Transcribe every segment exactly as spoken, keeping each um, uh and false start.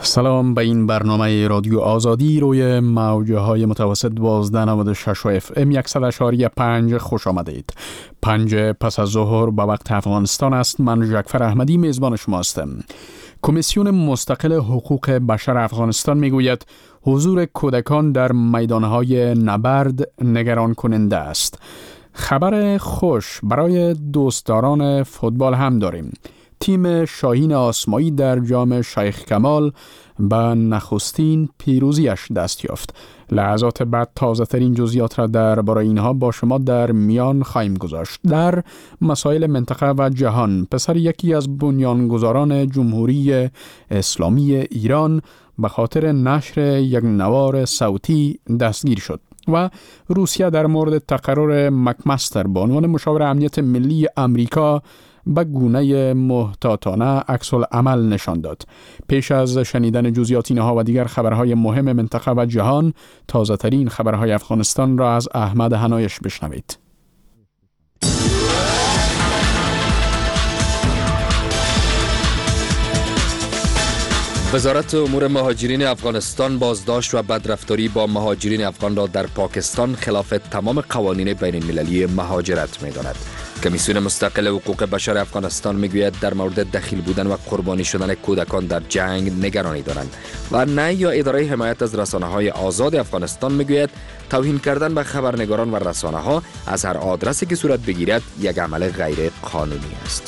سلام به این برنامه رادیو آزادی روی موجه های متوسط دوازده نود و شش و اف ام صد و اشاری پنج خوش آمدید. پنج پس از ظهر به وقت افغانستان است. من جعفر احمدی میزبان شما هستم. کمیسیون مستقل حقوق بشر افغانستان میگوید حضور کودکان در میدانهای نبرد نگران کننده است. خبر خوش برای دوستداران فوتبال هم داریم. تیم شاهین آسمایی در جام شیخ کمال به نخستین پیروزیش دست یافت. لحظات بعد تازه ترین جزئیات را درباره اینها با شما در میان خواهیم گذاشت. در مسائل منطقه و جهان، پسر یکی از بنیانگذاران جمهوری اسلامی ایران به خاطر نشر یک نوار صوتی دستگیر شد و روسیه در مورد تقرر مکمستر به عنوان مشاور امنیت ملی امریکا به گونه محتاطانه عکس العمل نشان داد. پیش از شنیدن جزئیات اینها و دیگر خبرهای مهم منطقه و جهان، تازه ترین خبرهای افغانستان را از احمد حنایش بشنوید. وزارت امور مهاجرین افغانستان بازداشت و بدرفتاری با مهاجرین افغان را در پاکستان خلاف تمام قوانین بین المللی مهاجرت می‌داند. کمیسیون مستقل حقوق بشر افغانستان میگوید در مورد دخیل بودن و قربانی شدن کودکان در جنگ نگرانی دارند و نه یا اداره حمایت از رسانه‌های آزاد افغانستان میگوید توهین کردن به خبرنگاران و رسانه‌ها از هر آدرسی که صورت بگیرد یک عمل غیر قانونی است.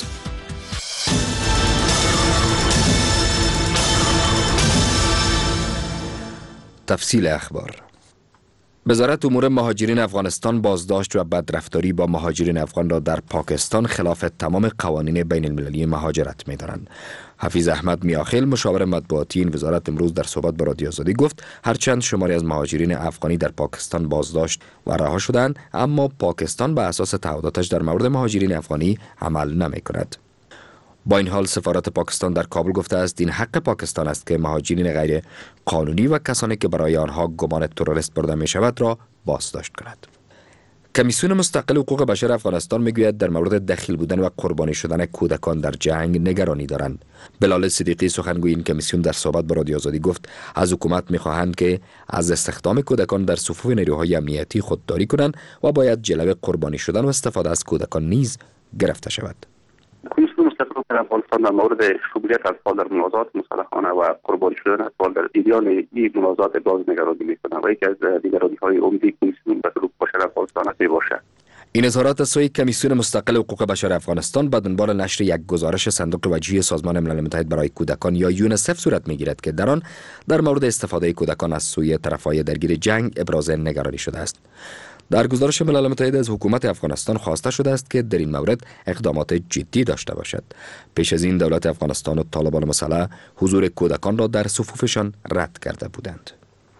تفصیل اخبار. وزارت امور مهاجرین افغانستان بازداشت و بدرفتاری با مهاجرین افغان را در پاکستان خلاف تمام قوانین بین المللی مهاجرت می‌دانند. حفیظ احمد میاخیل مشاور مطبوعاتی این وزارت امروز در صحبت با رادیو آزادی گفت هرچند شماری از مهاجرین افغانی در پاکستان بازداشت و رها شدند، اما پاکستان به اساس تعهداتش در مورد مهاجرین افغانی عمل نمی‌کند. با این حال سفارت پاکستان در کابل گفته است این حق پاکستان است که مهاجرین غیر قانونی و کسانی که برای آنها گمان تروریست برده می شود را بازداشت کند. کمیسیون مستقل حقوق بشر افغانستان میگوید در مورد دخیل بودن و قربانی شدن کودکان در جنگ نگرانی دارند. بلال صدیقی سخنگوی این کمیسیون در صحبت با رادیو آزادی گفت از حکومت میخواهند که از استخدام کودکان در صفوف نیروهای امنیتی خودداری کنند و باید جلوه قربانی شدن و استفاده از کودکان نیز گرفته شود. کمیسیون مستقل حقوق افغانستان در مورد شمولیت اطفال در منازعات مسلحانه و قربانی شدن اطفال در جریان این منازعات باز نگرانی می‌کند و یکی از نگرانی‌های عمده کمیسیون مستقل حقوق بشر افغانستان میباشد. این اظهارات از سوی کمیسیون مستقل حقوق بشر افغانستان به دنبال نشر یک گزارش صندوق وجهی سازمان ملل متحد برای کودکان یا یونیسف صورت می‌گیرد که در آن در مورد استفاده کودکان از سوی طرف‌های درگیر جنگ ابراز نگرانی شده است. در گزارش ملل متحد از حکومت افغانستان خواسته شده است که در این مورد اقدامات جدی داشته باشد. پیش از این دولت افغانستان و طالبان مسلح حضور کودکان را در صفوفشان رد کرده بودند.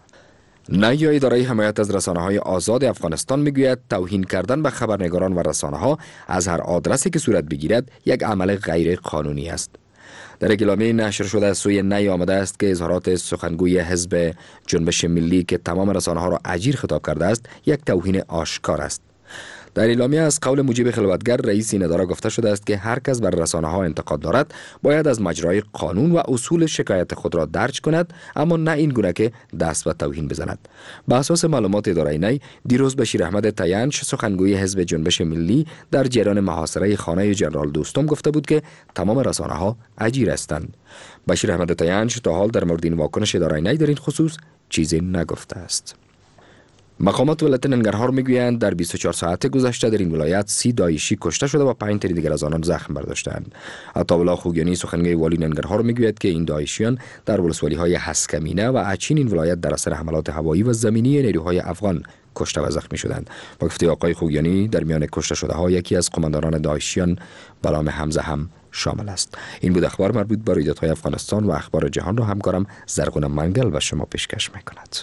نه یا اداره حمایت از رسانه‌های آزاد افغانستان میگوید توهین کردن به خبرنگاران و رسانه‌ها از هر آدرسی که صورت بگیرد یک عمل غیر قانونی است. در اعلامیه نشر شده از سوی نی آمده است که اظهارات سخنگوی حزب جنبش ملی که تمام رسانه‌ها را اجیر خطاب کرده است یک توهین آشکار است. در اعلامیه از قول مجیب خلوتگر رئیس این اداره گفته شده است که هر کس بر رسانه‌ها انتقاد دارد باید از مجرای قانون و اصول شکایت خود را درج کند، اما نه این گونه که دست به توهین بزند. به اساس معلومات اداره نی، دیروز بشیر احمد تینچ سخنگوی حزب جنبش ملی در جریان محاصره خانه ژنرال دوستم گفته بود که تمام رسانه‌ها اجیر هستند. بشیر احمد تینچ تا حال در مورد این واکنش اداره نی در این خصوص چیزی نگفته است. مقامات ولایت ننگرهار میگویند در بیست و چهار ساعت گذشته در این ولایت سی داعشی کشته شده و پنج تن دیگر از آنان زخم برداشتند. عطاالله خوگیانی سخنگوی والی ننگرهار میگوید که این داعشیان در ولسوالی‌های حسکمینه و اچین این ولایت در اثر حملات هوایی و زمینی نیروهای افغان کشته و زخمی شدند. با گفته آقای خوگیانی در میان کشته شده ها یکی از قماندانان داعشیان به نام حمزه هم شامل است. این بود اخبار مربوط به رویدادهای افغانستان و اخبار جهان را همکارم زرغون منگل و شما پیشکش می‌کند.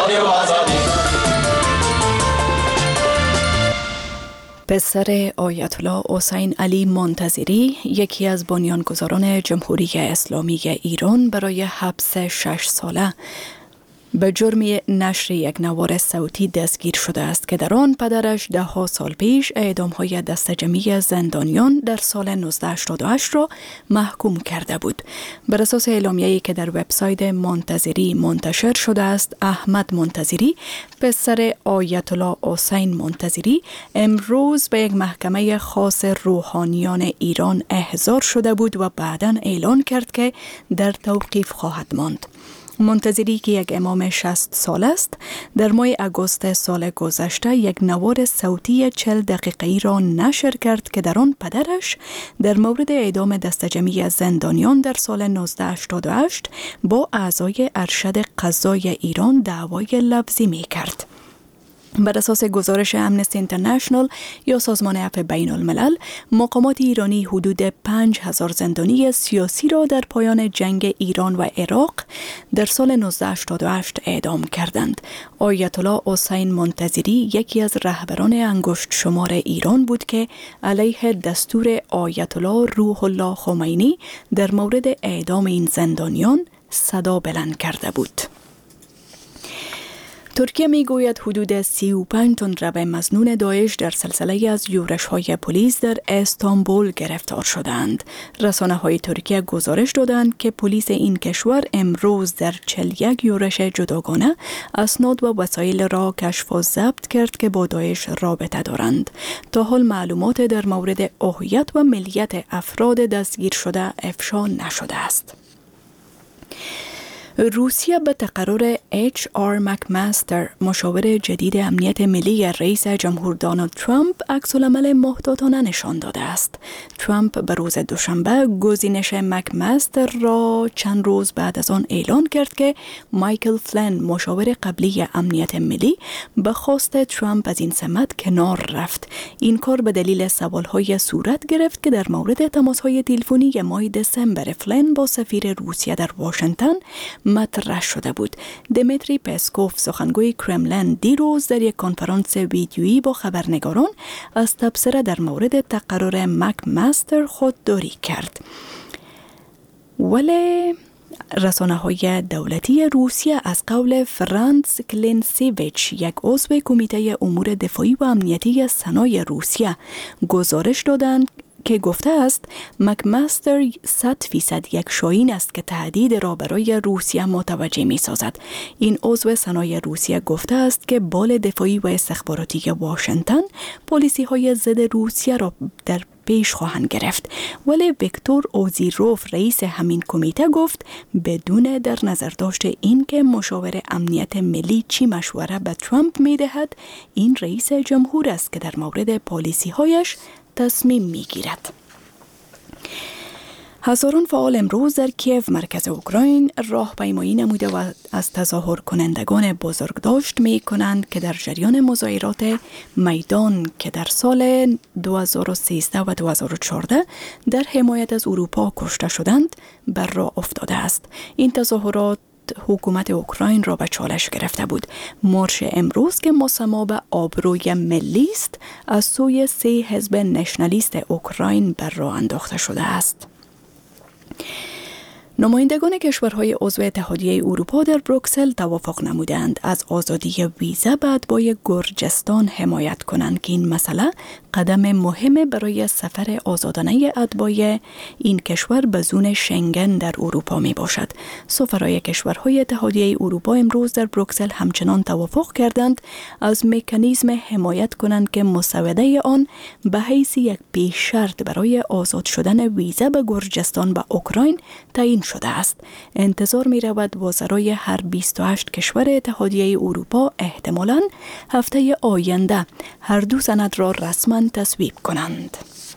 پسر آیت الله حسین علی منتظری، یکی از بنیانگذاران جمهوری اسلامی ایران، برای حبس شش ساله به جرم نشر یک نوار صوتی دستگیر شده است که در آن پدرش ده ها سال پیش اعدام‌های دسته‌جمعی زندانیان در سال نوزده هشتاد و هشت را محکوم کرده بود. بر اساس اعلامیه‌ای که در وبسایت منتظری منتشر شده است، احمد منتظری پسر آیت الله حسین منتظری امروز به یک محکمه خاص روحانیان ایران احضار شده بود و بعداً اعلان کرد که در توقیف خواهد ماند. منتظری که یک امام شصت سال است، در ماه اگوست سال گذشته یک نوار صوتی چهل دقیقه‌ای را نشر کرد که در آن پدرش در مورد اعدام دسته‌جمعی زندانیان در سال نوزده هشتاد و هشت با اعضای ارشد قضای ایران دعوای لفظی می کرد. بر اساس گزارش امنستی اینترنشنال یا سازمان عفو بین الملل، مقامات ایرانی حدود پنج هزار زندانی سیاسی را در پایان جنگ ایران و عراق در سال نوزده هشتاد و هشت اعدام کردند. آیت الله حسین منتظری یکی از رهبران انگشت شمار ایران بود که علیه دستور آیت الله روح الله خمینی در مورد اعدام این زندانیان صدا بلند کرده بود. ترکیه می گوید حدود سی و پنج تن رب مظنون داعش در سلسله از یورش‌های پلیس در استانبول گرفتار شدند. رسانه های ترکیه گزارش دادند که پلیس این کشور امروز در چهل و یک یورش جداگانه اسناد و وسایل را کشف و ضبط کرد که با داعش رابطه دارند. تا حال معلومات در مورد هویت و ملیت افراد دستگیر شده افشا نشده است. روسیه به تقرر اچ آر مکماستر، مشاور جدید امنیت ملی رئیس جمهور دونالد ترامپ، عکس‌العمل محتاطانه نشان داده است. ترامپ به روز دوشنبه گزینش مکماستر را چند روز بعد از آن اعلان کرد که مایکل فلن، مشاور قبلی امنیت ملی، به خواست ترامپ از این سمت کنار رفت. این کار به دلیل سوال‌های صورت گرفت که در مورد تماس‌های تلفنی ماه دسامبر فلن با سفیر روسیه در واشنگتن مطرح شده بود. دمیتری پسکوف، سخنگوی کرملین، دیروز در یک کنفرانس ویدیویی با خبرنگاران از تبصره در مورد تقرر مکماستر خودداری کرد. ولی رسانه های دولتی روسیه از قول فرانس کلینسیویچ، یک عضو کمیته امور دفاعی و امنیتی سنای روسیه، گزارش دادند که گفته است مکماستر صد فیصد یک شاهین است که تهدید را برای روسیه متوجه می سازد. این عضو سنای روسیه گفته است که بال دفاعی و استخباراتی واشنگتن پالیسی های ضد روسیه را در پیش خواهند گرفت. ولی ویکتور اوزیروف، رئیس همین کمیته، گفت بدون در نظر داشت این که مشاور امنیت ملی چی مشوره به ترامپ می دهد، این رئیس جمهور است که در مورد پالیسی هایش تصمیم می گیرد. هزاران فعال امروز در کیف، مرکز اوکراین، راهپیمایی نموده و از تظاهر کنندگان بزرگداشت می کنند که در جریان مظاهرات میدان که در سال دو هزار و سیزده و دو هزار و چهارده در حمایت از اروپا کشته شدند بر راه افتاده است. این تظاهرات حکومت اوکراین را به چالش گرفته بود. مارش امروز که مسما به آبروی ملی است، از سوی سه حزب نشنالیست اوکراین بر راه انداخته شده است. نمایندگان کشورهای عضو اتحادیه اروپا در بروکسل توافق نمودند از آزادی ویزا به اتباع گرجستان حمایت کنند که این مسئله قدم مهم برای سفر آزادانه اتباع این کشور به زون شنگن در اروپا می باشد. سفرای کشورهای اتحادیه اروپا امروز در بروکسل همچنان توافق کردند از مکانیزم حمایت کنند که مسوده آن به حیث یک پیش شرط برای آزاد شدن ویزا به گرجستان و اوکراین تعیین شده است. انتظار می رود وزرای هر بیست و هشت کشور اتحادیه اروپا احتمالاً هفته آینده هر دو سند را رسما تصویب کنند.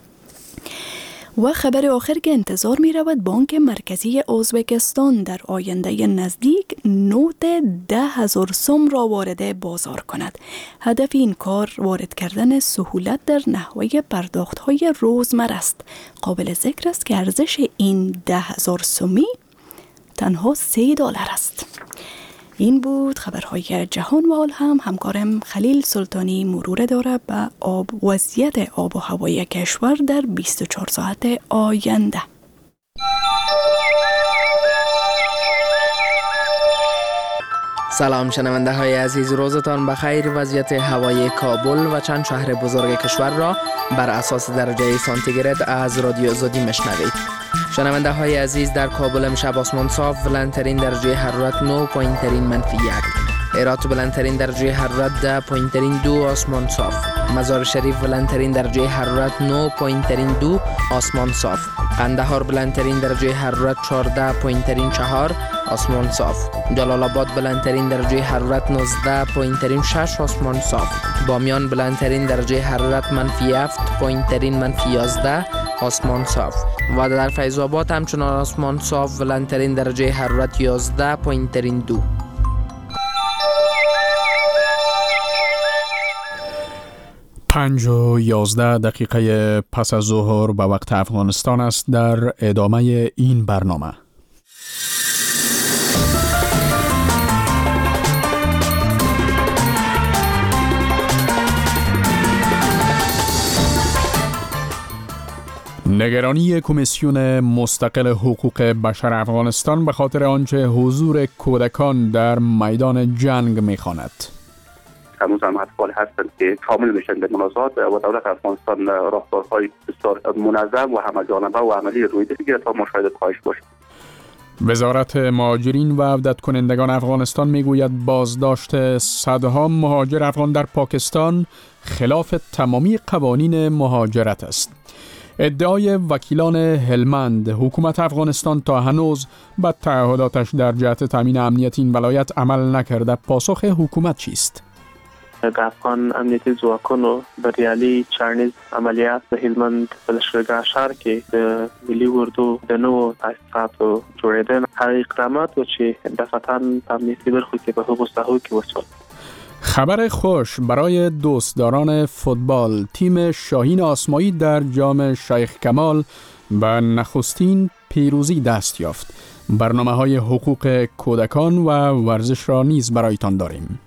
و خبر آخر که انتظار می رود بانک مرکزی ازبکستان در آینده نزدیک نوت ده هزار سوم را وارد بازار کند. هدف این کار وارد کردن سهولت در نحوه پرداخت های روزمره است. قابل ذکر است که ارزش این ده هزار سومی تنها سه دلار است. این بود خبرهای جهان و حال هم همکارم خلیل سلطانی مرور داره به آب وضعیت آب و هوای کشور در بیست و چهار ساعت آینده. سلام شنونده های عزیز، روزتان بخیر. وضعیت هوای کابل و چند شهر بزرگ کشور را بر اساس درجه سانتیگراد از رادیو آزادی میشنوید. شنونده های عزیز، در کابل امشب آسمان صاف، بلندترین درجه حرارت نه پایین ترین منفی یک. هرات بلندترین درجه حرارت ده پایین ترین دو آسمان صاف. مزار شریف بلندترین درجه حرارت نه پایین ترین دو آسمان صاف. قندهار بلندترین درجه حرارت چهارده پایین ترین چهار آسمان صاف. جلال آباد بلندترین درجه حرارت نوزده پایین ترین شش آسمان صاف. بامیان بلندترین درجه حرارت منفی هفت پایین ترین منفی یازده آسمان صاف. و در فیض آباد همچنان آسمان صاف، بلندترین درجه حرارت یازده پایین ترین دو. پنج و یازده دقیقه پس از ظهر به وقت افغانستان است. در ادامه این برنامه نگرانی کمیسیون مستقل حقوق بشر افغانستان به خاطر آنچه حضور کودکان در میدان جنگ می‌خواند. هنوز هم اطفال هستند که شامل میشن در منازعات و دولت افغانستان راهکارهای بسیار منظم و همه‌جانبه و عملی روی بگیرد تا مشاهده کاهش باشد. وزارت مهاجرین و عودت کنندگان افغانستان میگوید بازداشت صدها مهاجر افغان در پاکستان خلاف تمامی قوانین مهاجرت است. ادعای وکیلان هلمند حکومت افغانستان تا هنوز به تعهداتش در جهت تامین امنیت این ولایت عمل نکرده. پاسخ حکومت چیست؟ د افغان امنیتي ځواکونو بریالي چارنیز عملیات د هلمند په لښکرګاه ښار کې د ملي اردو د نوو تاسیساتو جوړېدل هغه اقدامات و چې دفتران په امنیتي برخو کې په هغو ساحو کې وشول. خبر خوش برای دوستداران فوتبال، تیم شاهین آسمایی در جام شیخ کمال به نخستین پیروزی دست یافت. برنامه‌های حقوق کودکان و ورزش را نیز برایتان داریم.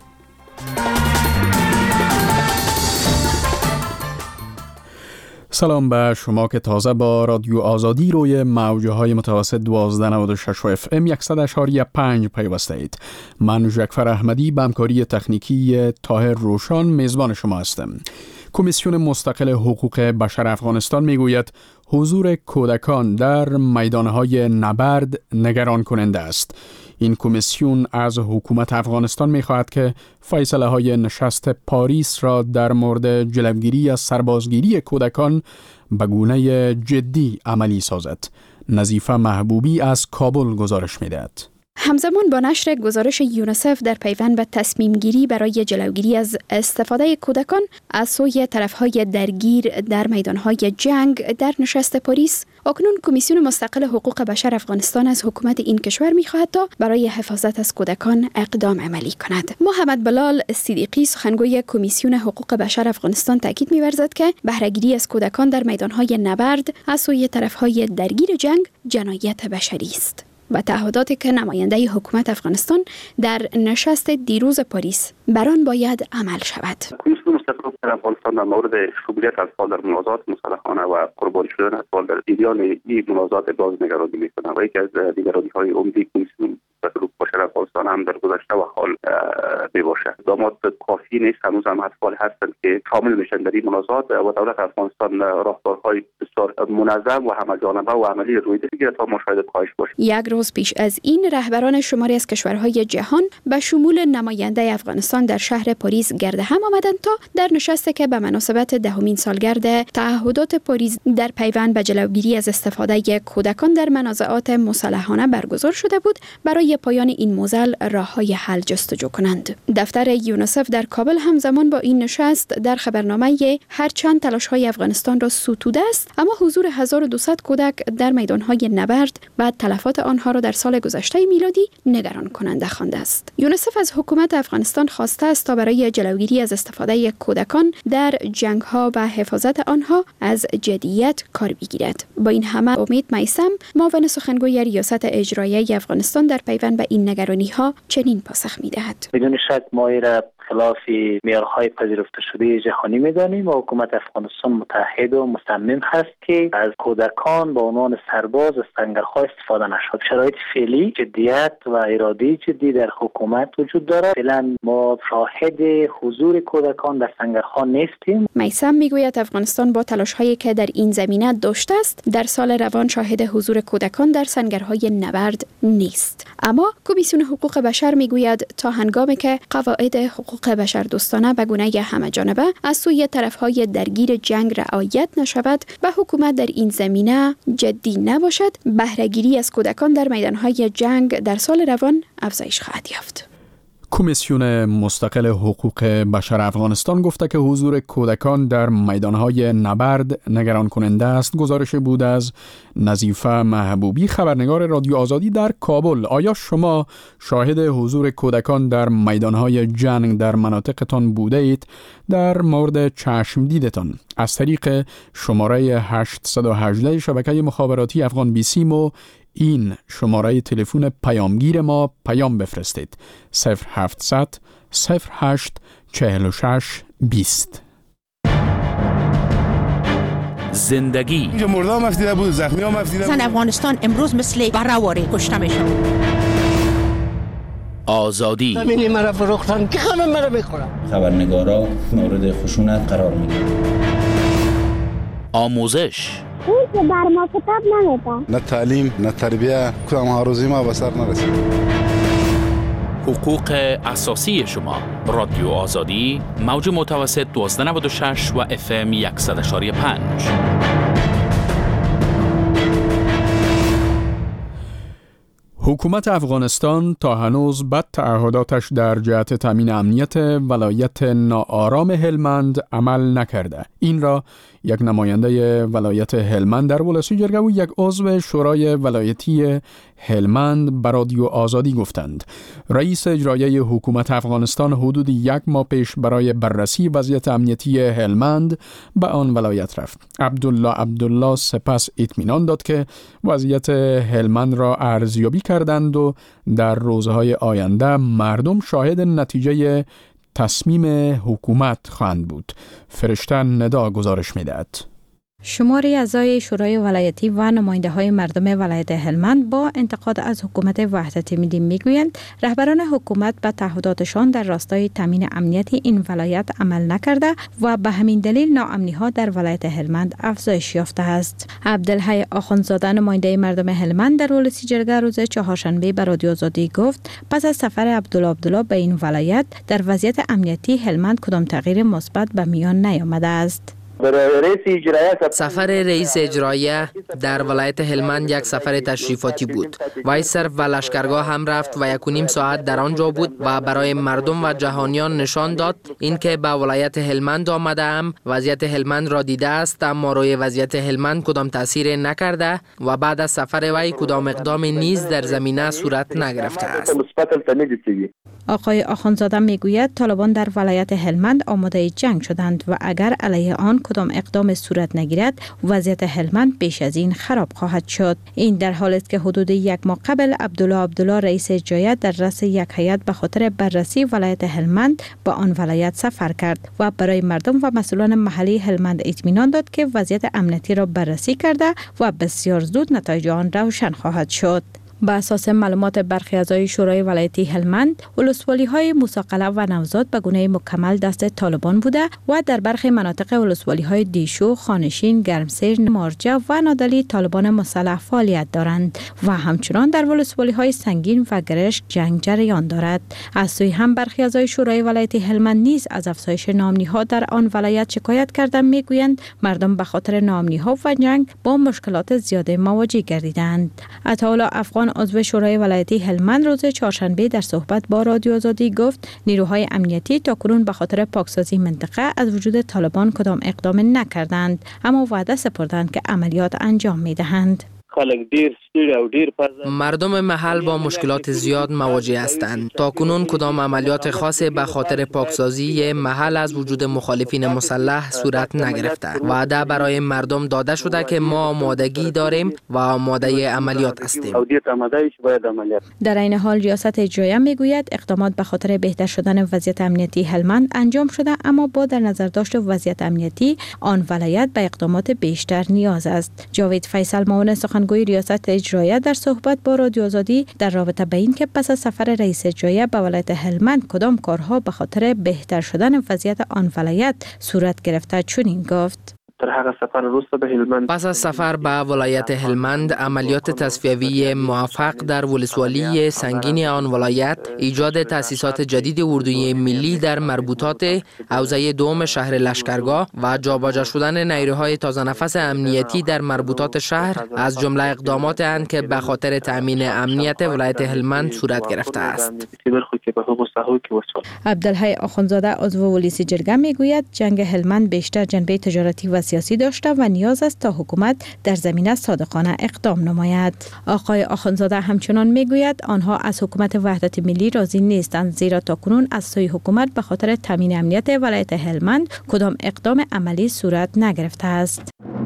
سلام به شما که تازه با رادیو آزادی روی موجه های متوسط دوازده نود و شش اف ام صد و اشاری پنج پیوسته اید. من جعفر احمدی به همکاری تکنیکی طاهر روشان میزبان شما هستم. کمیسیون مستقل حقوق بشر افغانستان میگوید حضور کودکان در میدانهای نبرد نگران کننده است. این کمیسیون از حکومت افغانستان می‌خواهد که فیصله های نشست پاریس را در مورد جلوگیری از سربازگیری کودکان به گونه جدی عملی سازد. نظیفه محبوبی از کابل گزارش می‌دهد. همزمان با نشر گزارش یونیسف در پیوند به تصمیم گیری برای جلوگیری از استفاده کودکان از سوی طرفهای درگیر در میدانهای جنگ در نشست پاریس، اکنون کمیسیون مستقل حقوق بشر افغانستان از حکومت این کشور می‌خواهد تا برای حفاظت از کودکان اقدام عملی کند. محمد بلال صدیقی سخنگوی کمیسیون حقوق بشر افغانستان تاکید می‌ورزد که بهره‌گیری از کودکان در میدانهای نبرد از سوی طرفهای درگیر جنگ جنایت بشری است و تعهداتی که نماینده حکومت افغانستان در نشست دیروز پاریس بر آن باید عمل شود. کمیسیون مستقل در افغانستان در مورد شمولیت اطفال در منازعات مسلحانه و قربانی شدن اطفال در جریان این منازعات باز نگرانی می‌کند و یکی از نگرانی‌های عمده کمیسیون مستقل بشر افغانستان هم در گذشته و حال میباشد. اقدامات کافی نیست. هنوز هم اطفال هستند که شامل میشن در این منازعات و دولت افغانستان راهکارهای بسیار منظم و همه‌جانبه و عملی روی بگیرد تا مشاهده کاهش باشد. یک روز پیش از این رهبران شماری از کشورهای جهان به شمول نماینده افغانستان در شهر پاریس گرد هم آمدند تا در نشستی که به مناسبت دهمین سالگرد تعهدات پاریس در پیوند به جلوگیری از استفاده کودکان در منازعات مسلحانه برگزار شده بود برای پایان این معضل راه‌های حل جستجو کنند. دفتر یونیسف در کابل همزمان با این نشست در خبرنامه هرچند تلاش‌های افغانستان را ستوده است، اما حضور هزار و دویست کودک در میدان‌های نبرد و تلفات آنها را در سال گذشته میلادی نگران کننده خوانده است. یونیسف از حکومت افغانستان خواسته است تا برای جلوگیری از استفاده کودکان در جنگ‌ها و حفاظت آنها از جدیت کار بگیرد. با این همه امید میثم، معاون سخنگوی ریاست اجرایی افغانستان در پیوند به این نگرانی‌ها چنین پاسخ می‌دهد. بدون شک ما را خلاف معیارهای پذیرفته شده جهانی می‌دانیم و حکومت افغانستان متحد و مصمم هست که از کودکان به عنوان سرباز از سنگرها استفاده نشود. شرایط فعلی جدیت و اراده جدی در حکومت وجود دارد. فعلا ما شاهد حضور کودکان در سنگرها نیستیم. میثم میگوید افغانستان با تلاش‌هایی که در این زمینه داشته است در سال روان شاهد حضور کودکان در سنگرهای نبرد نیست. اما کمیسیون حقوق بشر میگوید تا هنگامی که قواعد حقوق بشر دوستانه به گونه همه‌جانبه از سوی طرف‌های درگیر جنگ رعایت نشود و حکومت در این زمینه جدی نباشد، بهره‌گیری از کودکان در میدان‌های جنگ در سال روان افزایش خواهد یافت. کمیسیون مستقل حقوق بشر افغانستان گفته که حضور کودکان در میدانهای نبرد نگران کننده است. گزارش بود از نظیفه محبوبی، خبرنگار رادیو آزادی در کابل. آیا شما شاهد حضور کودکان در میدانهای جنگ در مناطقتان بوده اید؟ در مورد چشم دیدتان از طریق شماره هشت یک هشت شبکه مخابراتی افغان بیسیم و این شماره تلفن پیامگیر ما پیام بفرستید: صفر هفتصد صفر هشت چهل و شش بیست. زندگی اینجا مرده هم افتیده بود، زخمی هم افتیده بود. زن افغانستان امروز مثل برهواری کشته میشن. آزادی همینی مرا فروختن که همه مرا میخورن. خبرنگارا مورد خشونت قرار میگیرن. آموزش اون که بر ما کتاب نمیده. نه تعلیم نه تربیه، کدام ها روزی ما به سر نرسید. حقوق اساسی شما. رادیو آزادی، موج متوسط دوازده نود و شش و اف ام صد و پنج. حکومت افغانستان تا هنوز بد تعهداتش در جهت تامین امنیت ولایت ناآرام هلمند عمل نکرده. این را یک نماینده ولایت هلمند در ولسی جرگه و یک عضو شورای ولایتی هلمند به رادیو آزادی گفتند. رئیس اجرایی حکومت افغانستان حدود یک ماه پیش برای بررسی وضعیت امنیتی هلمند به آن ولایت رفت. عبدالله عبدالله سپس اطمینان داد که وضعیت هلمند را ارزیابی کردند و در روزهای آینده مردم شاهد نتیجه تصمیم حکومت خواهند بود. فرشته ندا گزارش می‌دهد. شماری اعضای شورای ولایتی و نماینده های مردم ولایت هلمند با انتقاد از حکومت وحدت ملی میگویند رهبران حکومت به تعهداتشان در راستای تامین امنیت این ولایت عمل نکرده و به همین دلیل ناامنی ها در ولایت هلمند افزایش یافته است. عبدالحی آخوندزاده نماینده مردم هلمند در ولسی جرگه روز چهارشنبه به رادیو آزادی گفت پس از سفر عبدالله عبدالله به این ولایت در وضعیت امنیتی هلمند کدام تغییر مثبت به میان نیامده است. سفر رئیس اجرایه در ولایت هلمند یک سفر تشریفاتی بود. وی صرف و لشکرگاه هم رفت و یک و نیم ساعت در آنجا بود و برای مردم و جهانیان نشان داد اینکه به ولایت هلمند آمده ام، وضعیت هلمند را دیده است، اما روی وضعیت هلمند کدام تاثیر نکرده و بعد از سفر وی کدام اقدام نیز در زمینه صورت نگرفته است. آقای آخوندزاده میگوید طالبان در ولایت هلمند آماده جنگ شدند و اگر علیه آن کدام اقدام صورت نگیرد وضعیت هلمند بیش از این خراب خواهد شد. این در حالی است که حدود یک ماه قبل عبدالله عبدالله رئیس اجرایی در رأس یک هیئت به خاطر بررسی ولایت هلمند به آن ولایت سفر کرد و برای مردم و مسئولان محلی هلمند اطمینان داد که وضعیت امنیتی را بررسی کرده و بسیار زود نتایج آن روشن خواهد شد. با اساس معلومات برخی اعضای شورای ولایتی هلمند، ولسوالی‌های موسی و نوزاد به گونه مکمل دست طالبان بوده و در برخی مناطق ولسوالی‌های دیشو، خانشین، گرمسیر، مارجه و نادلی طالبان مسلح فعالیت دارند و همچنان در ولسوالی‌های سنگین و گرشک جنگ جریان دارد. از سوی هم برخی اعضای شورای ولایتی هلمند نیز از افزایش ناامنی‌ها در آن ولایت شکایت کردند. میگویند مردم به خاطر ناامنی‌ها و جنگ با مشکلات زیاده مواجه گردیدند. عطاالله افغان عضو شورای ولایتی هلمند روز چهارشنبه در صحبت با رادیو آزادی گفت نیروهای امنیتی تاکنون به خاطر پاکسازی منطقه از وجود طالبان کدام اقدام نکردند، اما وعده سپردند که عملیات انجام می‌دهند. مردم محل با مشکلات زیاد مواجه هستند. تاکنون کدام عملیات خاصی به خاطر پاکسازی محل از وجود مخالفین مسلح صورت نگرفته. وعده برای مردم داده شده که ما آمادگی داریم و آماده عملیات هستیم. در این حال ریاست اجراییه میگوید اقدامات به خاطر بهتر شدن وضعیت امنیتی هلمند انجام شده، اما با در نظر داشت وضعیت امنیتی آن ولایت به اقدامات بیشتر نیاز است. جاوید فیصل معاون سخنگوی ریاست اجراییه در صحبت با رادیو آزادی در رابطه به این که پس از سفر رئیس اجراییه به ولایت هلمند کدام کارها به خاطر بهتر شدن وضعیت آن ولایت صورت گرفته چنین گفت: در هغه سفر وروسته به هلمند پس از سفر به ولایت هلمند عملیات تصفیوی موفق در ولسوالی سنگین آن ولایت، ایجاد تأسیسات جدید اردوی ملی در مربوطات حوزه دوم شهر لشکرگاه و جابجا شدن نیروهای تازه نفس امنیتی در مربوطات شهر از جمله اقدامات اند که به خاطر تأمین امنیت ولایت هلمند صورت گرفته است. عبدالحی آخوندزاده عضو ولسی جرگه میگوید جنگ هلمند بیشتر جنبه تجارتی و سیاسی داشته و نیاز است تا حکومت در زمینه صادقانه اقدام نماید. آقای آخوندزاده همچنان میگوید آنها از حکومت وحدت ملی راضی نیستند، زیرا تاکنون از سوی حکومت به خاطر تامین امنیت ولایت هلمند کدام اقدام عملی صورت نگرفته است.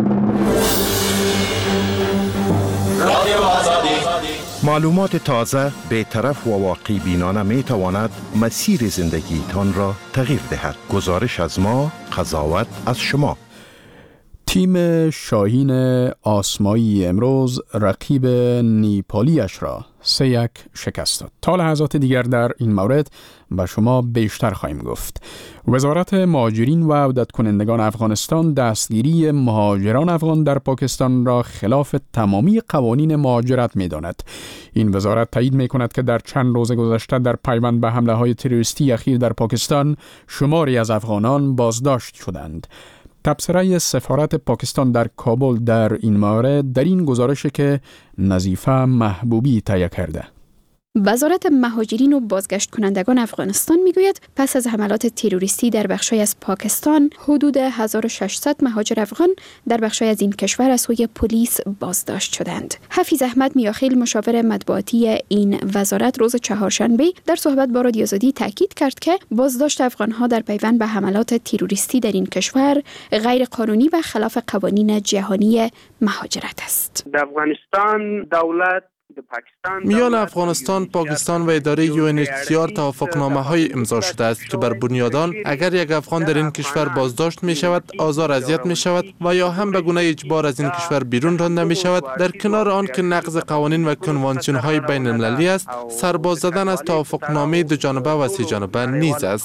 معلومات تازه، بی‌طرف و واقعی بینانه می تواند مسیر زندگی تان را تغییر دهد. گزارش از ما، قضاوت از شما. تیم شاهین آسمایی امروز رقیب نیپالیش را سه یک شکست داد. تا لحظات دیگر در این مورد به شما بیشتر خواهیم گفت. وزارت مهاجرین و عودت کنندگان افغانستان دستگیری مهاجران افغان در پاکستان را خلاف تمامی قوانین مهاجرت می داند. این وزارت تایید می کند که در چند روز گذشته در پیوند به حمله های تروریستی اخیر در پاکستان شماری از افغانان بازداشت شدند. تبصره سفارت پاکستان در کابل در این مورد در این گزارش که نظیفه محبوبی تهیه کرده. وزارت مهاجرین و بازگشت کنندگان افغانستان میگوید پس از حملات تروریستی در بخشای از پاکستان حدود هزار و ششصد مهاجر افغان در بخشای از این کشور از سوی پلیس بازداشت شدند. حفیظ احمد میاخیل مشاور مطبوعاتی این وزارت روز چهارشنبه در صحبت با رادیو آزادی تاکید کرد که بازداشت افغانها در پیوند به حملات تروریستی در این کشور غیر قانونی و خلاف قوانین جهانی مهاجرت است. در افغانستان دولت میان افغانستان، پاکستان و اداره یو ان اچ سی آر توافقنامه های امضا شده است که بر بنیاد آن اگر یک افغان در این کشور بازداشت می شود، آزار اذیت می شود و یا هم به گونه اجبار از این کشور بیرون رانده می شود، در کنار آن که نقض قوانین و کنوانسیون های بین المللی است، سرباز زدن از توافقنامه دو جانبه و سه جانبه نیز است.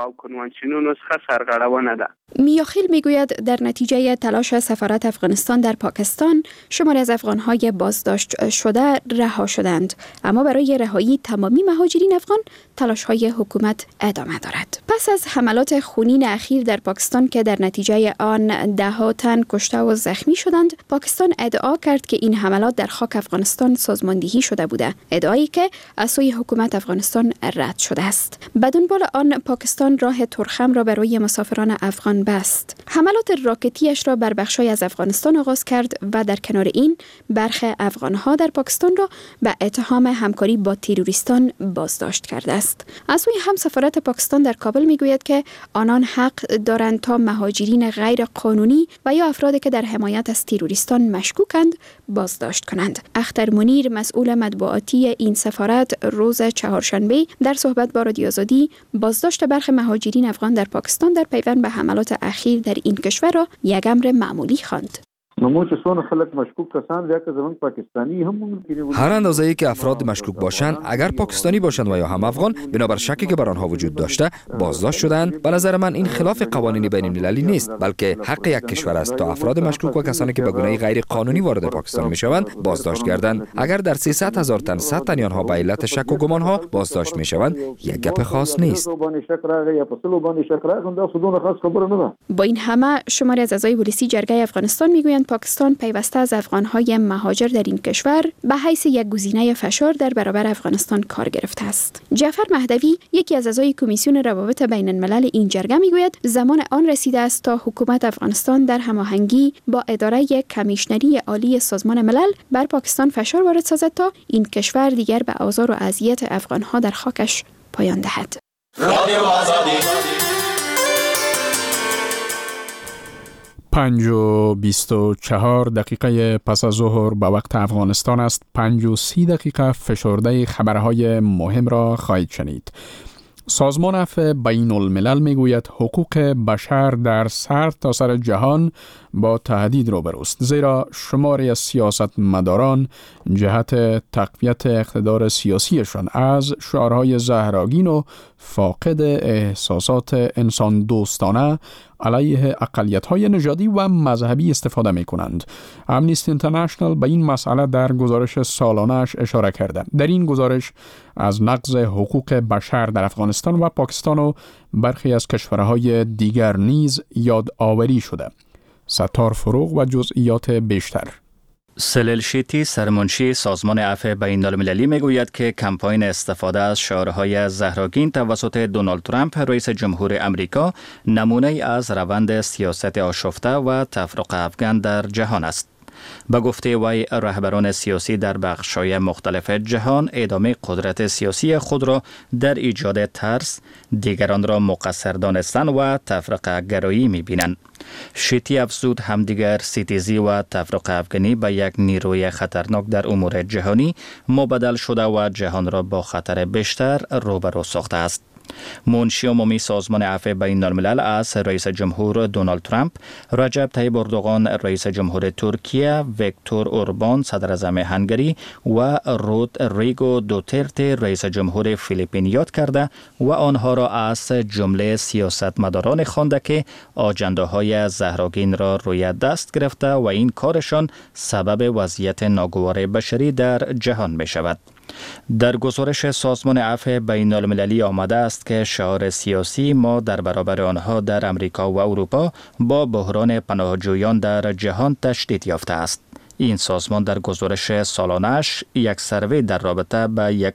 میاخیل میگوید در نتیجه تلاش سفارت افغانستان در پاکستان شماری از افغان‌های بازداشت شده رها شدند، اما برای رهایی تمامی مهاجرین افغان تلاش‌های حکومت ادامه دارد. پس از حملات خونین اخیر در پاکستان که در نتیجه آن ده ها تن کشته و زخمی شدند، پاکستان ادعا کرد که این حملات در خاک افغانستان سازماندهی شده بوده، ادعایی که از سوی حکومت افغانستان رد شده است. به دنبال آن پاکستان راه ترخم را برای مسافران افغان بست. حملات راکتیش را بر بخشای از افغانستان آغاز کرد و در کنار این برخی افغان‌ها در پاکستان را به اتهام همکاری با تروریستان بازداشت کرده است. از سوی هم سفارت پاکستان در کابل میگوید که آنان حق دارند تا مهاجرین غیر قانونی و یا افرادی که در حمایت از تروریستان مشکوکند بازداشت کنند. اختر منیر مسئول مطبوعاتی این سفارت روز چهارشنبه در صحبت با رادیو آزادی بازداشت برخی مهاجرین افغان در پاکستان در پیوند به حملات اخیر در این کشور را یک امر معمولی خواند. هر اندازه‌ای که افراد مشکوک باشند، اگر پاکستانی باشند و یا هم افغان، بنابر شکی که بر آنها وجود داشته بازداشت شدند. به نظر من این خلاف قوانین بین المللی نیست، بلکه حق یک کشور است تا افراد مشکوک و کسانی که به گونه غیر قانونی وارد پاکستان میشوند بازداشت گردند. اگر در سیصد هزار تن صد تن آنها به علت شک و گمان ها بازداشت میشوند، یک گپ خاص نیست. با این همه شماری از اعضای پلیسی جرگه افغانستان میگویند پاکستان پیوسته از افغانهای مهاجر در این کشور به حیث یک گزینه فشار در برابر افغانستان کار گرفته است. جعفر مهدوی، یکی از اعضای کمیسیون روابط بین الملل این جرگه میگوید زمان آن رسیده است تا حکومت افغانستان در هماهنگی با اداره کمیشنری عالی سازمان ملل بر پاکستان فشار وارد سازد تا این کشور دیگر به آزار و اذیت افغانها در خاکش پایان دهد. رادیو آزادی پنج و بیست و چهار دقیقه پس از ظهر به وقت افغانستان است. پنج و سی دقیقه فشرده خبرهای مهم را خواهید شنید. سازمان عفو بین الملل میگوید حقوق بشر در سر تا سر جهان با تهدید روبروست، زیرا شماری از سیاستمداران جهت تقویت اقتدار سیاسیشان از شعارهای زهرآگین و فاقد احساسات انسان دوستانه علیه اقلیت‌های نژادی و مذهبی استفاده می‌کنند. امنیستی اینترنشنال به این مسئله در گزارش سالانه‌اش اشاره کرده. در این گزارش از نقض حقوق بشر در افغانستان و پاکستان و برخی از کشورهای دیگر نیز یادآوری شده. ستار فروغ و جزئیات بیشتر. سلیل شیتی، سرمنشی سازمان عفو بین المللی میگوید که کمپاین استفاده از شعارهای زهرآگین توسط دونالد ترامپ رئیس جمهور امریکا نمونه از روند سیاست آشفته و تفرقه افکن در جهان است. به گفته وی، رهبران سیاسی در بخش‌های مختلف جهان ادامه قدرت سیاسی خود را در ایجاد ترس، دیگران را مقصر دانستن و تفرقه گرایی می‌بینند. شیتی افزود همدیگر ستیزی و تفرقه افکنی به یک نیروی خطرناک در امور جهانی مبدل شده و جهان را با خطر بیشتر روبرو ساخته است. منشی عمومی سازمان عفو بین الملل از رئیس جمهور دونالد ترامپ، رجب طیب اردوغان رئیس جمهور ترکیه، ویکتور اوربان صدر اعظم هنگری و رود ریگو دوترته رئیس جمهور فیلیپین یاد کرده و آنها را از جمله سیاستمداران خوانده که آجنده‌های زهرآگین را روی دست گرفته و این کارشان سبب وضعیت ناگوار بشری در جهان می شود. در گزارش سازمان عفو بین المللی آمده است که شعار سیاسی ما در برابر آنها در امریکا و اروپا با بحران پناهجویان در جهان تشدید یافته است. این سازمان در گزارش سالانه‌اش یک سروی در رابطه با یک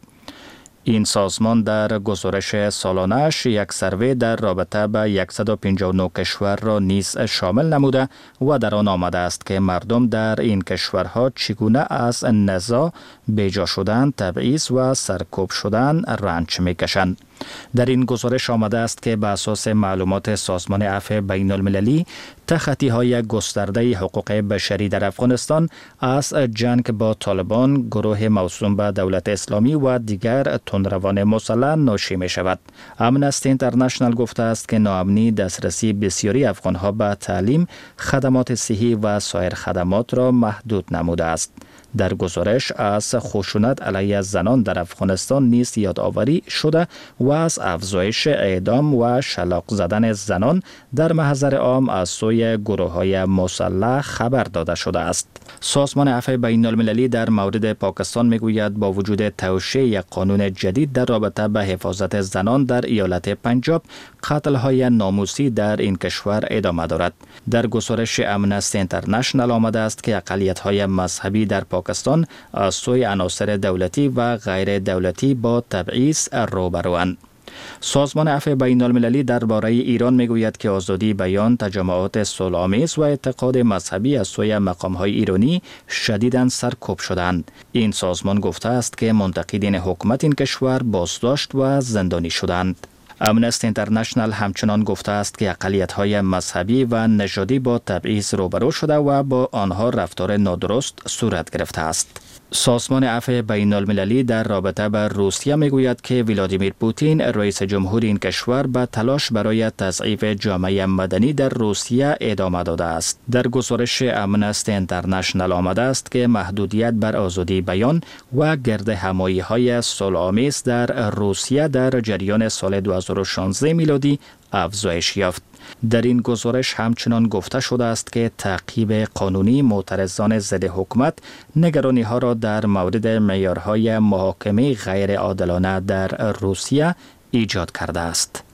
این سازمان در گزارش سالانه‌اش یک سروی در رابطه با صد و پنجاه و نه کشور را نیز شامل نموده و در آن آمده است که مردم در این کشورها چگونه از نزاع، بیجا شدن، تبعیض و سرکوب شدن رنج می‌کشند. در این گزارش آمده است که به اساس معلومات سازمان عفو بین المللی تخطی‌های گسترده حقوق بشری در افغانستان از جنگ با طالبان، گروه موسوم به دولت اسلامی و دیگر تندروان مسلح ناشی می شود. امنستی اینترنشنال گفته است که ناامنی دسترسی بسیاری افغانها به تعلیم، خدمات صحی و سایر خدمات را محدود نموده است. در گزارش از خشونت علیه زنان در افغانستان نیز یادآوری شده و از افزایش اعدام و شلاق زدن زنان در محضر عام از سوی گروه‌های مسلح خبر داده شده است. سازمان عفو بین المللی در مورد پاکستان میگوید با وجود توشیح یک قانون جدید در رابطه به حفاظت زنان در ایالت پنجاب، قتل‌های ناموسی در این کشور ادامه دارد. در گزارش امنستی اینترنشنال آمده است که اقلیت‌های مذهبی در پاکستان از سوی عناصر دولتی و غیر دولتی با تبعیض روبروند. سازمان عفو بین المللی درباره ایران میگوید که آزادی بیان، تجمعات صلح‌آمیز و اعتقاد مذهبی از سوی مقام‌های ایرانی شدیداً سرکوب شدند. این سازمان گفته است که منتقدین حکومت این کشور بازداشت و زندانی شدند. امنستی اینترنشنال همچنان گفته است که اقلیت‌های مذهبی و نژادی با تبعیض روبرو شده و با آنها رفتار نادرست صورت گرفته است. سازمان عفو بین المللی در رابطه با روسیه میگوید که ولادیمیر پوتین رئیس جمهور این کشور به تلاش برای تضعیف جامعه مدنی در روسیه ادامه داده است. در گزارش امنستی اینترنشنال آمده است که محدودیت بر آزادی بیان و گرد همایی‌های صلح‌آمیز در روسیه در جریان سال دو هزار و شانزده میلادی افزایش یافت. در این گزارش همچنان گفته شده است که تعقیب قانونی معترضان ضد حکومت نگرانی ها را در مورد معیارهای محاکمه غیر عادلانه در روسیه ایجاد کرده است.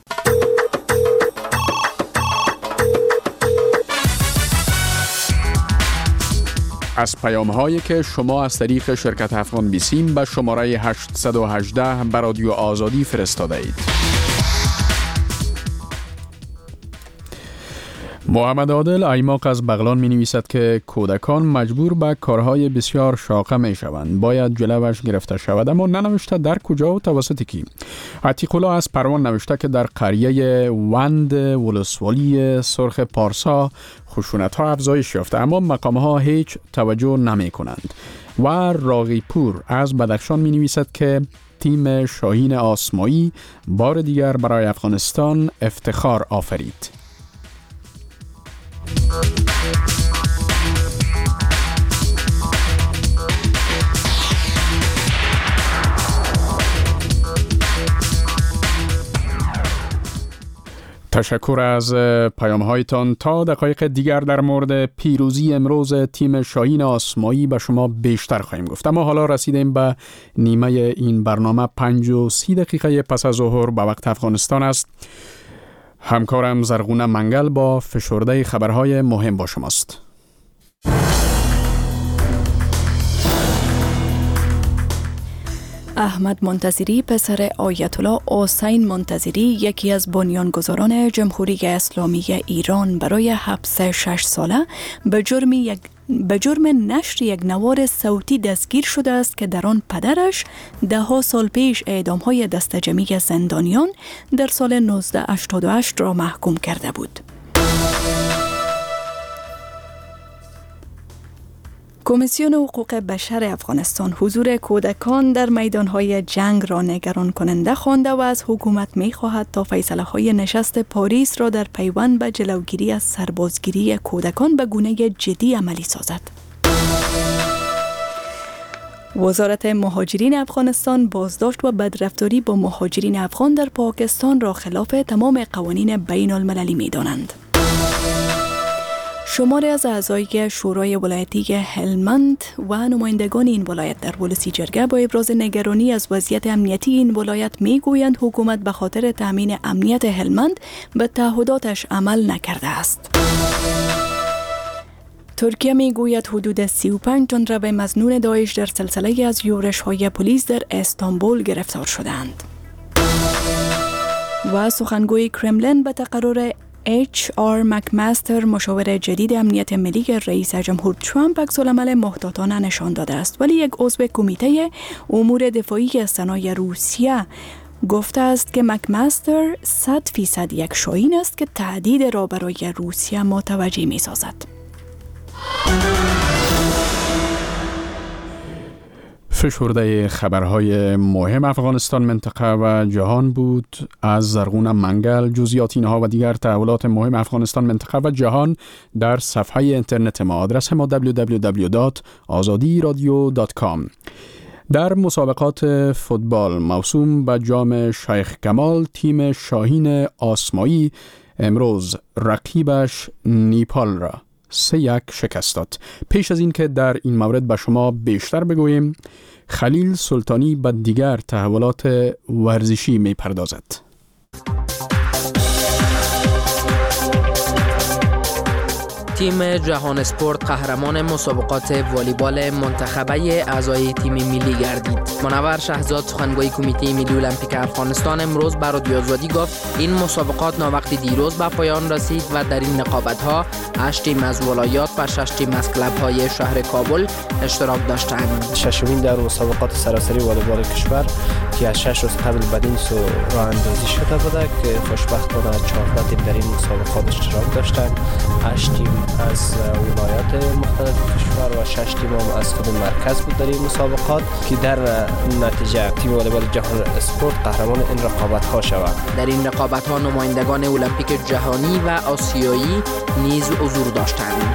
از پیام هایی که شما از طریق شرکت افغان بیسیم به شماره هشت یک هشت به رادیو آزادی فرستاده اید. محمد عادل ایماق از بغلان می نویسد که کودکان مجبور به کارهای بسیار شاقه می شوند. باید جلوش گرفته شود، اما ننوشته در کجا و توسط کی. عتیق الله از پروان نوشته که در قریه وند ولسوالی سرخ پارسا خشونت ها افزایش یافته، اما مقام ها هیچ توجه نمی کنند. و راغی پور از بدخشان می نویسد که تیم شاهین آسمایی بار دیگر برای افغانستان افتخار آفرید. تشکر از پیام هایتان. تا دقایق دیگر در مورد پیروزی امروز تیم شاهین آسمایی به شما بیشتر خواهیم گفت، اما حالا رسیدیم به نیمه این برنامه. پنج و سی دقیقه پس از ظهر به وقت افغانستان است. همکارم زرغونه منگل با فشرده خبرهای مهم با شماست. احمد منتظری پسر آیت الله حسین منتظری، یکی از بنیانگذاران جمهوری اسلامی ایران، برای حبس شش ساله به جرم یک به جرم نشر یک نوار صوتی دستگیر شده است که در آن پدرش ده ها سال پیش اعدام‌های دسته جمعی زندانیان در سال نوزده هشتاد و هشت را محکوم کرده بود. کمیسیون حقوق بشر افغانستان حضور کودکان در میدانهای جنگ را نگران کننده خوانده و از حکومت می خواهد تا فیصله های نشست پاریس را در پیوند به جلوگیری از سربازگیری کودکان به گونه جدی عملی سازد. وزارت مهاجرین افغانستان بازداشت و بدرفتاری با مهاجرین افغان در پاکستان را خلاف تمام قوانین بین المللی می دانند. شماری از اعضای شورای ولایتی هلمند و نمایندگان این ولایت در ولسی جرگه با ابراز نگرانی از وضعیت امنیتی این ولایت میگویند حکومت به خاطر تامین امنیت هلمند به تعهداتش عمل نکرده است. ترکیه میگوید حدود سی و پنج تن رب مظنون داعش در سلسله از یورش‌های پلیس در استانبول گرفتار شدند. و سخنگوی کرملین به تقرر اچ آر مکمستر، مشاور جدید امنیت ملی رئیس جمهور ترامپ، عکس‌العمل محتاطانه نشان داده است، ولی یک عضو کمیته امور دفاعی صنایع روسیه گفته است که مکمستر صد فیصد یک شاهین است که تهدید را برای روسیه متوجه می سازد. فشرده خبرهای مهم افغانستان، منطقه و جهان بود از زرغون منگل. جزئیات اینها و دیگر تحولات مهم افغانستان، منطقه و جهان در صفحه اینترنت ما. آدرس ما دبلیو دبلیو دبلیو دات آزادی رادیو دات کام. در مسابقات فوتبال موسوم به جام شیخ کمال، تیم شاهین آسمایی امروز رقیبش نیپال را سه یک شکست داد. پیش از این که در این مورد به شما بیشتر بگوییم، خلیل سلطانی به دیگر تحولات ورزشی می پردازد. تیم جهان اسپورت قهرمان مسابقات والیبال منتخبه اعضای تیم ملی گردید. منور شهزاد، سخنگوی کمیته ملی المپیک افغانستان، امروز بر رادیو آزادی گفت این مسابقات ناوقتی دیروز به پایان رسید و در این نقابت‌ها هشت تیم از ولایات و شش تیم از کلب‌های شهر کابل اشتراک داشتند. ششمین در مسابقات سراسری والیبال کشور که از شش روز قبل بدین سو راه اندازی شده بوده که خوشبختانه چهارده تیم در این مسابقات اشتراک داشتند. هشت تیم از ولایات مختلف کشور و شش تیم هم از خود مرکز بود در این مسابقات که در نتیجه تیم والیبال جهان اسپورت قهرمان این رقابت ها شود. در این رقابت ها نمایندگان المپیک جهانی و آسیایی نیز حضور داشتند.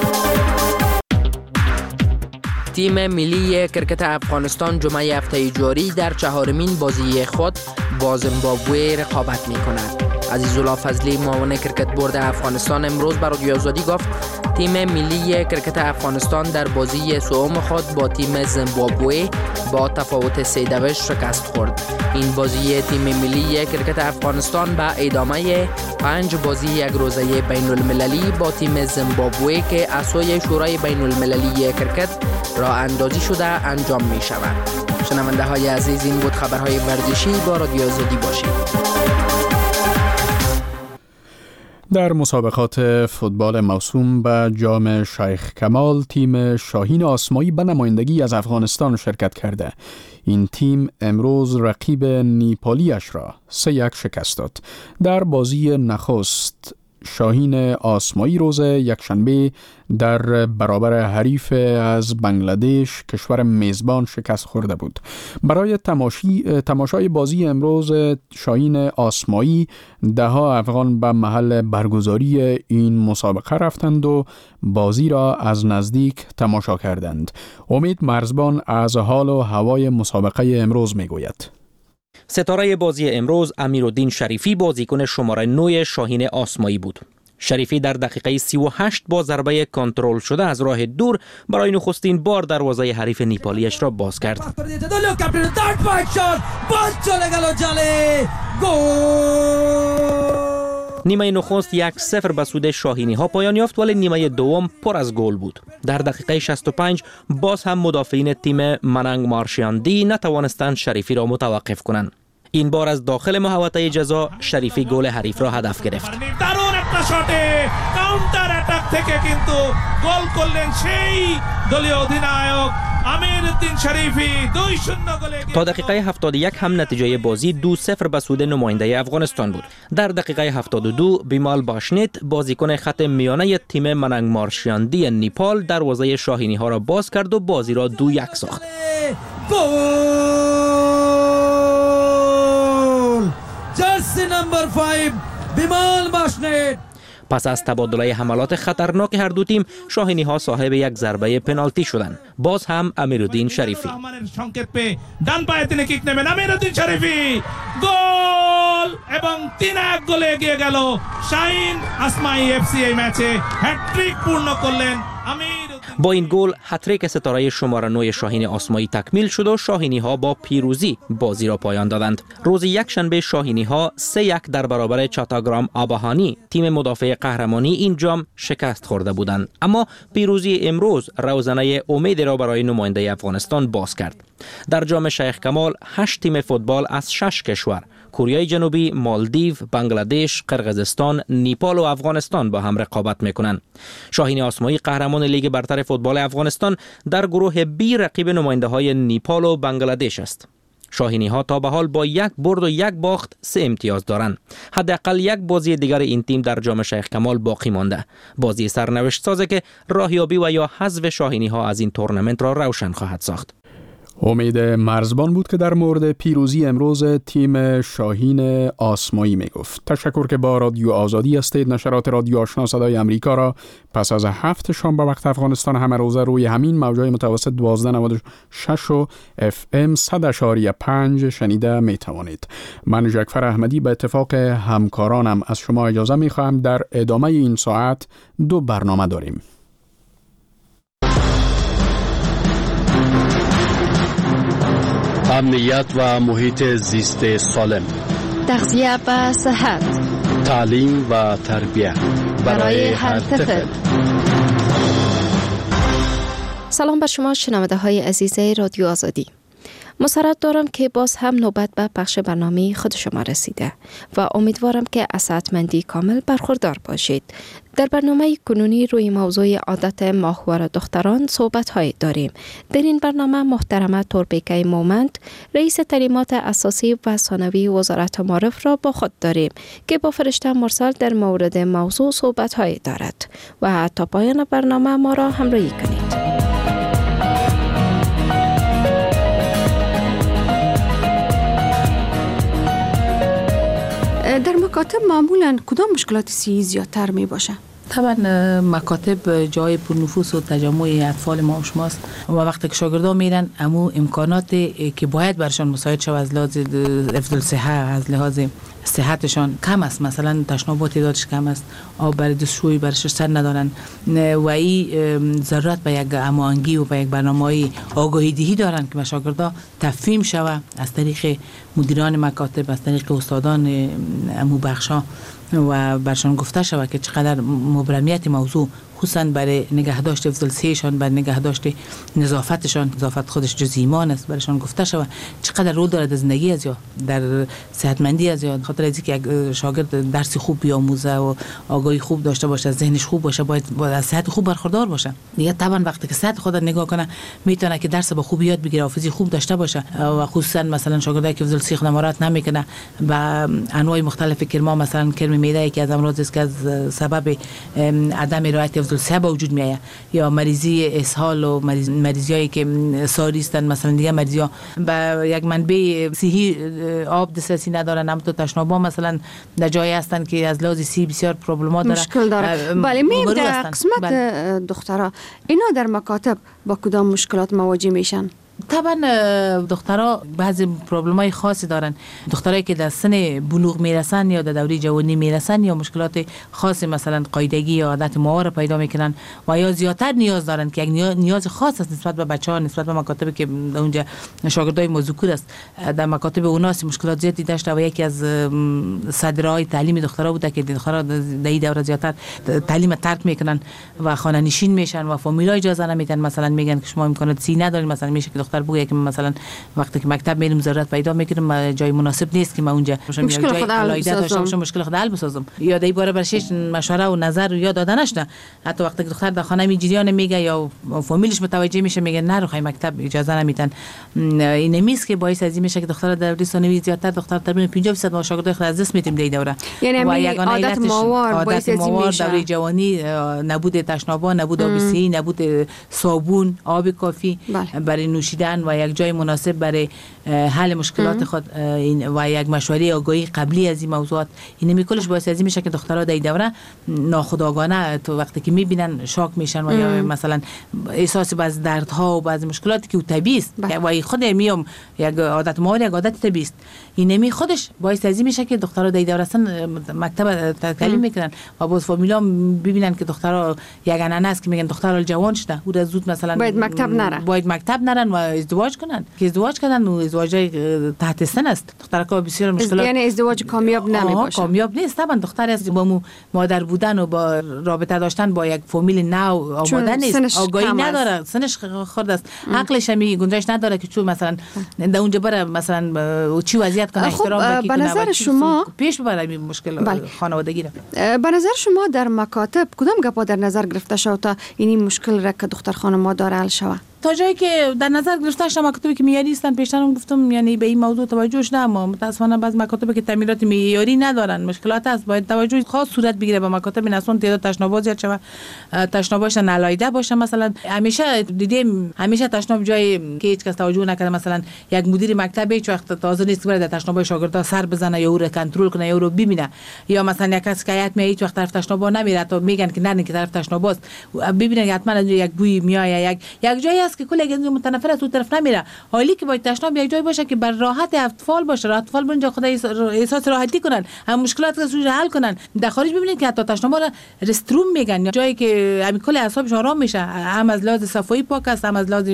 تیم ملی کرکت افغانستان جمعه هفته جاری در چهارمین بازی خود با زیمبابوه رقابت می کند. عزیزالله فضلی، معاون کرکت بورد افغانستان، امروز بر رادیو آزادی گفت تیم ملی کرکت افغانستان در بازی سوم خود با تیم زیمبابوه با تفاوت سه دویست شکست خورد. این بازی تیم ملی کرکت افغانستان به ادامه پنج بازی یک روزه بین المللی با تیم زیمبابوه که از سوی شورای بین المللی کرکت راه اندازی شده انجام می شود. شنونده های عزیز، این بود خبرهای ورزشی. با رادیو آزادی باشید. در مسابقات فوتبال موسوم به جام شیخ کمال، تیم شاهین آسمایی به نمایندگی از افغانستان شرکت کرده. این تیم امروز رقیب نیپالیش را سه یک شکست داد. در بازی نخست شاهین آسمایی روز یکشنبه در برابر حریف از بنگلادش کشور میزبان شکست خورده بود. برای تماشی تماشای بازی امروز شاهین آسمایی ده ها افغان به محل برگزاری این مسابقه رفتند و بازی را از نزدیک تماشا کردند. امید مرزبان از حال و هوای مسابقه امروز میگوید. ستاره بازی امروز امیرالدین شریفی بازیکن شماره نه شاهین آسمایی بود. شریفی در دقیقه سی و هشت با ضربه کنترل شده از راه دور برای نخستین بار دروازه حریف نیپالیش را باز کرد. نیمه نخست یک صفر به سود شاهینی ها پایان یافت، ولی نیمه دوم پر از گل بود. در دقیقه شصت و پنج باز هم مدافعین تیم مننگ مارشیاندی نتوانستند شریفی را متوقف کنند. این بار از داخل محوطه جزا شریفی گل حریف را هدف گرفت. تا دقیقه هفتاد و یک هم نتیجه بازی دو صفر به سود نماینده افغانستان بود. در دقیقه هفتاد و دو بیمال باشنیت بازیکن خط میانه تیم مننگ مارشیاندی نیپال دروازه شاهینی ها را باز کرد و بازی را دو یک ساخت. جرسی نمبر پنج بیمال باشنیت. پس از تبادله حملات خطرناک هر دو تیم، شاهینی ها صاحب یک ضربه پنالتی شدند. باز هم امیرالدین شریفی. ডান পায়ে তিনি কিক নেবেন আমিরউদ্দিন শরীফী গোল এবং তিন এক গোলে এগিয়ে গেল শাহিন আসমাই এফসি এই ম্যাচে হ্যাটট্রিক পূর্ণ করলেন আমির. با این گل هتریک ستاره شماره نه شاهین آسمایی تکمیل شد و شاهینی ها با پیروزی بازی را پایان دادند. روز یک شنبه شاهینی ها سه یک در برابر چاتاگرام آباهانی تیم مدافع قهرمانی این جام شکست خورده بودند، اما پیروزی امروز روزنه امید را برای نماینده افغانستان باز کرد. در جام شیخ کمال هشت تیم فوتبال از شش کشور، کره جنوبی، مالدیو، بنگلادش، قرقیزستان، نیپال و افغانستان با هم رقابت میکنند. شاهین آسمایی قهرمان لیگ برتر فوتبال افغانستان در گروه بی رقیب نماینده های نیپال و بنگلادش است. شاهینی ها تا به حال با یک برد و یک باخت سه امتیاز دارند. حداقل یک بازی دیگر این تیم در جام شیخ کمال باقی مانده. بازی سرنوشت سازه که راهیابی و یا حذف شاهینی ها از این تورنمنت را روشن خواهد ساخت. امید مرزبان بود که در مورد پیروزی امروز تیم شاهین آسمایی می گفت. تشکر که با رادیو آزادی هستید. نشرات رادیو آشنا صدای امریکا را پس از هفت شام به وقت افغانستان همه روزه روی همین موجای متوسط دوازده نود و شش و اف ام صد اشاری پنج شنیده می توانید. من جعفر احمدی به اتفاق همکارانم از شما اجازه می خواهم. در ادامه این ساعت دو برنامه داریم. امنیت و محیط زیست سالم، تغذیه و صحت، تعلیم و تربیت برای هر طفل. سلام بر شما شنونده های عزیز رادیو آزادی. مسرت دارم که باز هم نوبت به پخش برنامه خود شما رسیده و امیدوارم که از صحتمندی کامل برخوردار باشید. در برنامه کنونی روی موضوع عادت ماهوار دختران صحبت های داریم. در این برنامه محترمه توربیکه مومند، رئیس تعلیمات اساسی و ثانوی وزارت معارف را با خود داریم که با فرشته مرسل در مورد موضوع صحبت های دارد و تا پایان برنامه ما را همراهی کنید. در مکاتب معمولاً کدام مشکلات صحی زیادتر می باشه؟ طبعا مکاتب جای پرنفوس و تجمع اطفال ما و شماست و وقتی که شاگردان میرن امو امکانات که باید برشان مساعد شود از لحاظ حفظ الصحه، از لحاظ صحتشان کم است، مثلا تشنابات تعدادش کم است، آب برای دستشویی برش سر ندارن و این ضرورت به یک هماهنگی و به یک برنامه‌ای آگاهی دهی دارن که شاگردا تفهیم شوه از طریق مدیران مکاتب، از طریق استادان امو بخشا و برشان گفته شود که چقدر مبرمیت موضوع خصوصا برای نگهداشت افضلسیشان، برای نگهداشت نظافتشان، نظافت خودش جز ایمان است، برشان گفته شود چقدر رول دارد در زندگی از یا در صحتمندی از یا. خاطر از اینکه یک شاگرد درسی خوب بیاموزه و آگاهی خوب داشته باشه، ذهنش خوب باشه، باید از صحت خوب برخوردار باشه. دیگه طبعا وقتی که صحت خود نگاه کنه میتونه که درس با خوب یاد بگیره، حافظی خوب داشته باشه و خصوصا مثلا شاگردایی که افضلسی خود مهارت نمیکنه با انواع مختلف کرما، مثلا کرم معده که از امراض است که از سبب عدم رعایت افضلسی به وجود میاد، یا مریضی اسهال و مریض مریضیایی که ساری هستند، مثلا دیگه مریضیا با یک منبع صحی آب دسترسی ندارن، هم تو تشنابا مثلا در جایی هستند که از لحاظ صحی بسیار پروبلمات داره، مشکل داره. بله می در قسمت بله. دخترها اینا در مکاتب با کدام مشکلات مواجه میشن؟ طبعا دخترها بعضی پروبلم‌های خاصی دارن. دخترایی که در سن بلوغ میرسن یا در دوره جوانی میرسن یا مشکلات خاصی مثلا قاعدگی یا عادت موار پیدا میکنن و یا زیادتر نیاز دارن که یک نیاز خاص است نسبت به بچه‌ها، نسبت به مکاتبی که اونجا شاگردای مذکور است. در مکاتب اوناس مشکلات زیادی داشته و یکی از صدرهای تعلیم دخترها بوده که دخترها در این دوره زیادتر تعلیم ترک میکنن و خانه نشین میشن و فامیلا اجازه نمیدن، مثلا میگن که شما امکانات سی ندارین، مثلا میشه که دختر بگه که مثلا وقتی که مکتب میرم ضرورت پیدا میکنم جای مناسب نیست که من اونجا مشکل خود حل بسازم، مشکل خود حل بسازم، یا در این باره برشش مشوره و نظر و یاد دادنش نه. حتی وقتی که دختر در خانه می جریان میگه یا فامیلش متوجه میشه میگه نه خواهی مکتب اجازه نمیدن، این نمیست که باعث از این میشه که دختر در دوره ثانوی زیادتر دختر تقریبا پنجاه درصد ما شاگرد خود از دست میتیم در دوره. یعنی عادت موار باعث از این میشه دوره جوانی نبود تشنابا، نبود آب صحی، نبود صابون، آب کافی برای نوشیدن و یک جای مناسب برای حل مشکلات خود و یک مشوره آگاهی قبلی از این موضوعات، این میکلش باعث از این میشه که دخترها در دوره ناخودآگانه تو وقتی که میبینن شاک میشن و یا مثلا احساس بعض دردها و بعض مشکلاتی که طبیعی است و خود میام یک عادت موار یک عادت طبیعی است، این نمی خودش باعث از این میشه که دخترها در دوره اصلا مکتب تعلیم میکنن و باز فامیلا ببینن که دخترها یک انانه است که میگن دخترها جوان شده او زود مثلا باید مکتب نره باید مکتب نرن و ازدواج کنن که ازدواج کردن و ازدواج تحت سن است. دخترها بسیار مشکلات، یعنی ازدواج کامیاب نمیباشه، کامیاب نیست. طبعا دختر است با مادر بودن و با رابطه داشتن با یک فامیل نو آماده نیست، آگاهی نداره، سنش خرد است، عقلش هم گنجایش نداره که چون مثلا در اونجا بره مثلا چی وضعیت کنه، احترام بکنه. به نظر شما پیش ببره این مشکل بله. خانوادگی را به نظر شما در مکاتب کدام گپا در نظر گرفته شود تا این مشکل را که دختر خانم داره حل شود؟ تا جایی که در نظر گرفته شده مکاتبی که معیاری هستند، پیشترم گفتم یعنی به این موضوع توجهش نه، اما متاسفانه بعض مکاتبی که تعمیرات معیاری ندارن مشکلات است، باید توجه خاص صورت بگیره به مکاتب نسون تعداد تشنابات زیاد شود، تشناباش نالایده باشه. مثلا همیشه دیدیم همیشه تشناب جایی که هیچ کس توجه نکرده، مثلا یک مدیر مکتب هیچ وقت تازه نیست که در تشناب شاگردا سر بزنه یا او رو کنترل کنه یا او رو ببینه، یا مثلا یک کس که هیئت می هیچ وقت طرف تشناب نمیره تا میگن که نه که طرف تشناب است، ببینن حتما یک بوی میاد، یک یک جایی است که کل نفر از اون طرف نمیره، حالی که باید تشناب یک جایی باشه که بر راحت اطفال باشه، اطفال اونجا خود احساس راحتی کنن، هم مشکلات رو حل کنن. در خارج ببینید که حتی تشناب را رستروم میگن، جایی که همین کل اعصابش آرام میشه، هم از لحاظ صفایی پاک است، هم از لحاظ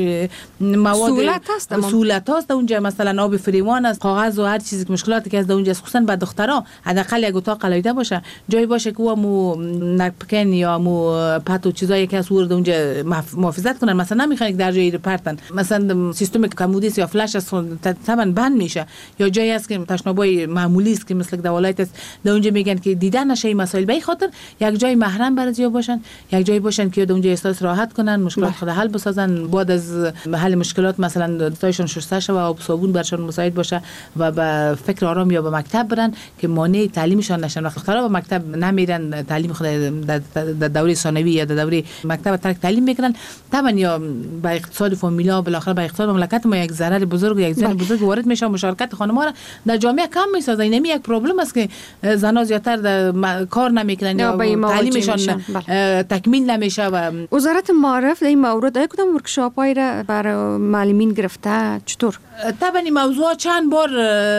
مواد سهولت است، سهولت است اونجا، مثلا آب فریوان است، کاغذ و هر چیزی که مشکلاتی که از اونجا خصوصا به دخترها حداقل یک اتاق قلایده باشه، جایی باشه که مو نپکن یا مو پتو چیزایی که از ورد اونجا محافظت کنن، مثلا نمیخوان در جایی پرتن، مثلا سیستم کمودیس یا فلش است طبعا بند میشه، یا جایی است که تشنابای معمولی است که مثل دوالایت است، در اونجا میگن که دیدن نشه این مسائل، به این خاطر یک جای محرم برای باشن، یک جایی باشن که اونجا احساس راحت کنن، مشکلات خود حل بسازن، بعد از حل مشکلات مثلا دستایشون شسته شه و آب صابون برشون مساعد باشه و به فکر آرام یا به مکتب برن که مانع تعلیمشان نشن. وقتی دخترها به مکتب نمیرن، تعلیم خود در دوره ثانوی یا در دوره مکتب ترک تعلیم میکنن، طبعا یا به اقتصاد فامیلا بالاخره به اقتصاد مملکت ما یک ضرر بزرگ یک زیان بزرگ وارد میشه. مشارکت خانم‌ها را در جامعه کم میسازه. این یک پروبلم است که زنان زیاتر کار نمیکنن یا تعلیمشان تکمیل نمیشه. و وزارت معارف در این مورد ای کدام ورکشاپ‌هایی را برای معلمین گرفته؟ چطور؟ طبعا این موضوع چند بار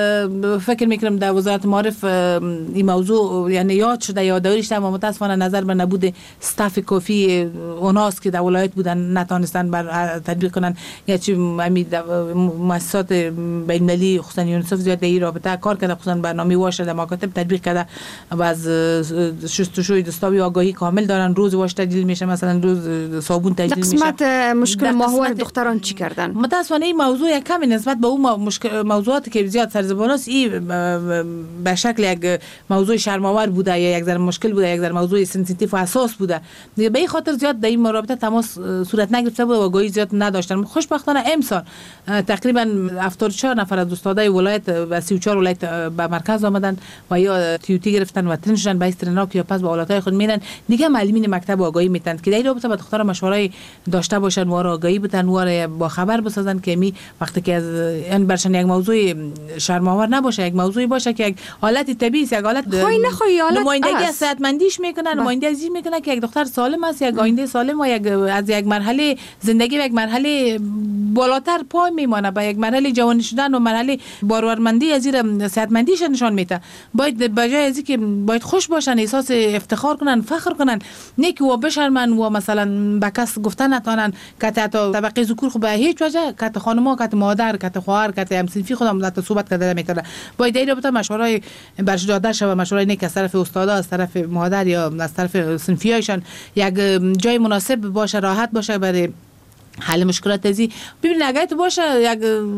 فکر میکنم در وزارت معارف این موضوع یعنی یاد شده یادآوری شده، اما متاسفانه نظر به نبود استاف کافی اوناست که در ولایت بودن نتونستن بر تطبیق کنن. یا چی امید مؤسسات بین‌المللی خصوصا یونیسف زیاد در این رابطه کار کرده، خصوصا برنامه واش در مکاتب تطبیق کرده و از شستشوی دستاوی آگاهی کامل دارن. روز واش تجلیل میشه، مثلا روز صابون تجلیل میشه. قسمت مشکل ماهوار دختران چی کردن؟ متاسفانه این موضوع یک کمی نسبت به اون مشکل موضوعاتی که زیاد سرزبان است این به شکل یک موضوع شرم‌آور بوده یا یک ذره مشکل بوده، یک ذره موضوع سنسیتیو و حساس بوده. به این خاطر زیاد در این رابطه تماس صورت نگرفته بود و آگاهی زیاد نداشتن. خوشبختانه امسال تقریبا هفتاد و چهار نفر از استادای ولایت و سی و چهار ولایت به مرکز آمدن و یا تیوتی گرفتن و ترین شدن به استرناک یا پس به ولایت‌های خود میرن. دیگه معلمین مکتب آگاهی میتن که در این رابطه با دخترها مشوره‌ای داشته باشن و آگاهی بتن و با خبر بسازن که می وقتی که از این برشن یک موضوع شرم‌آور نباشه، یک موضوعی باشه که یک حالت طبیعی است، یک حالت خواهی نخواهی حالت نمایندگی از صحتمندیش میکنن، نمایندگی از این میکنن که یک دختر سالم است، یک آینده سالم و یک از یک مرحله زندگی و یک مرحله بالاتر پای میمانه به یک مرحله جوانی شدن و مرحله باورمندی از این صحتمندیش نشان میده. باید بجای از اینکه باید خوش باشن، احساس افتخار کنن، فخر کنن، نه که و بشرمن و مثلا به کس گفتن نتونن که تا طبقه ذکور خو به هیچ وجه که خانم‌ها که مادر که خواهر که همسنفی خودم تا صحبت کرده میتونه. باید این رابطه مشوره‌ای برش داده شود، مشوره‌ای نه که از طرف استادا، از طرف مادر یا از طرف صنفیایشان یک جای مناسب باشه، راحت باشه برای حل مشکلات ازی. ببینید اگه تو باشه یک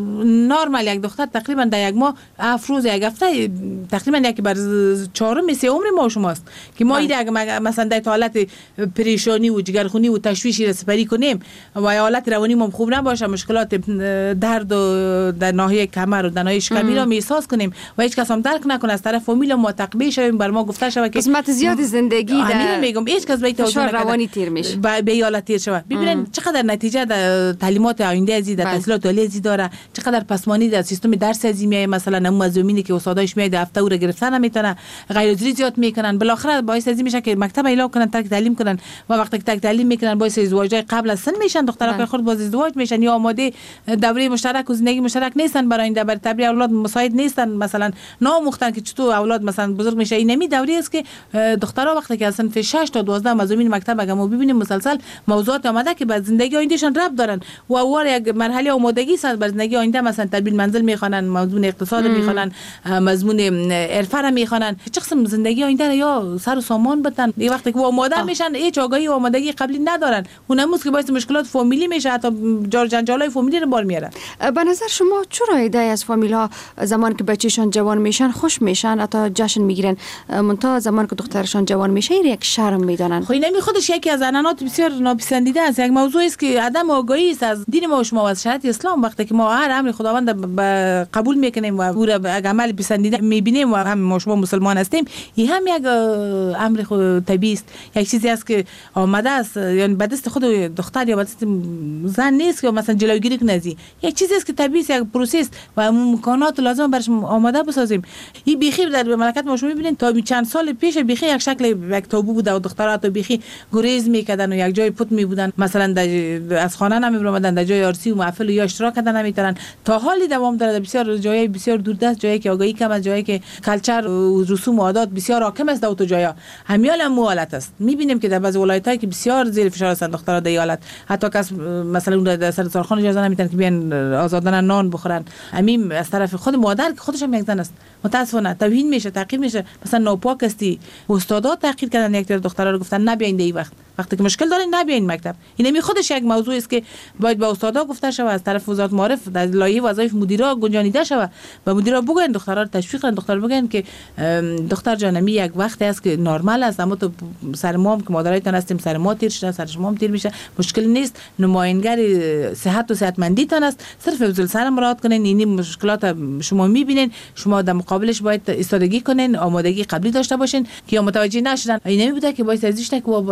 نرمال یک دختر تقریبا در یک ماه افروز یک هفته تقریبا یک بر چهارم سه عمر ما شماست که ما اگه مثلا در حالت پریشانی و جگرخونی و تشویشی را سپری کنیم و حالت روانی ما خوب نباشه، مشکلات درد و در ناحیه کمر و در ناحیه شکمی را احساس کنیم و هیچ کس هم درک نکنه، از طرف فامیل ما تقبیل شویم، بر ما گفته شود که قسمت زیاد زندگی در میگم هیچ کس به توجه روانی تیر میشه، به حالت تیر شود. ببینید چقدر نتیجه تعلیمات آینده ازی در تحصیلات عالی ازی داره، چقدر پسمانی در سیستم درس ازی میای. مثلا اون مزامینی که استاداش میاد هفته او را گرفتن نمیتونه، غیر حضوری زیاد میکنن، بالاخره باعث ازی میشه که مکتب اعلام کنن ترک تعلیم کنن و وقتی که ترک تعلیم میکنن باعث ازدواج قبل از سن میشن، دخترها که خود باز ازدواج میشن یا آماده دوره مشترک و زندگی مشترک نیستن، برای این برای تربیت اولاد مساعد نیستن، مثلا نامختن که چطور اولاد مثلا بزرگ میشه. این نمی دوره است که دخترها وقتی که از سن شش تا دوازده مزامین مکتب اگه ما ببینیم مسلسل موضوعات آمده که بعد زندگی آیندهشان ربط دارن و وار یک مرحله آمادگی است بر زندگی آینده، مثلا تدبیر منزل میخوانن، مضمون اقتصاد میخوانن، مضمون عرفه را میخوانن، چه قسم زندگی آینده یا سر و سامان بدن. این وقتی که آماده میشن هیچ آگاهی و آمادگی قبلی ندارن، اونموز که باعث مشکلات فامیلی میشه، حتی جار جنجالای فامیلی رو بار میاره. به نظر شما چرا ایده از فامیل ها زمان که بچه‌شان جوان میشن خوش میشن، حتی جشن میگیرن، منتها زمان که دخترشان جوان میشه یک شرم میدانن؟ خب این خودش یکی از عناصر بسیار ناپسندیده است، یک موضوع است که عدم آگاهی است از دین ما و شما و از شریعت اسلام. وقتی که ما هر امر خداوند قبول میکنیم و او را عمل پسندیده میبینیم و هم ما شما مسلمان هستیم، این هم یک امر طبیعی است، یک چیزی است که آمده است، یعنی به دست خود دختر یا به دست زن نیست که مثلا جلوگیری کنه. یک چیزی است که طبیعی است، یک پروسس و امکانات لازم برش آماده بسازیم. این بیخی در مملکت ما شما میبینید تا چند سال پیش بیخی یک شکل یک تابو بود و دخترها تا بیخی گریز میکردن و یک جای پوت میبودن، مثلا از خانه نمیبرمدن، در جای آرسی و محفل یا اشتراک کردن نمیتونن. تا حالی دوام داره، بسیار جای بسیار دوردست، جایی که آگاهی کم از، جایی که کلچر و رسوم و عادات بسیار حاکم است در تو جایا. همیال هم حالت است. میبینیم که در بعضی ولایت‌ها که بسیار زیر فشار هستند دخترها در حالت، حتی کس مثلا اون در سر سرخان اجازه نمیدن که بیان آزادانه نان بخورن. همین از طرف خود مادر که خودش هم یک زن است، متاسفانه توهین میشه، تعقیب میشه. مثلا ناپاک استی استادا تحقیر کردن، یک دخترها رو گفتن نبیاین این وقت، وقتی که مشکل دارین نبیاین مکتب. این می خودش یک موضوع است که باید با استادا گفته شود، از طرف وزارت معارف در لایحه وظایف مدیرا گنجانیده شود و مدیرا بگن دخترها رو تشویق کنن، دختر بگن که دختر جانمی یک وقتی است که نرمال است، اما تو سر ما که مادرایتان هستیم سر ما تیر شده، سر شما هم تیر میشه، مشکل نیست، نماینگر صحت و صحتمندیتان است، صرف وزل سر مراعات کنین. این مشکلات شما میبینین، شما در مقابلش باید ایستادگی کنین، آمادگی قبلی داشته باشین که متوجه نشدن. این نمیبوده که باعث ازیش که با برشان مشکلات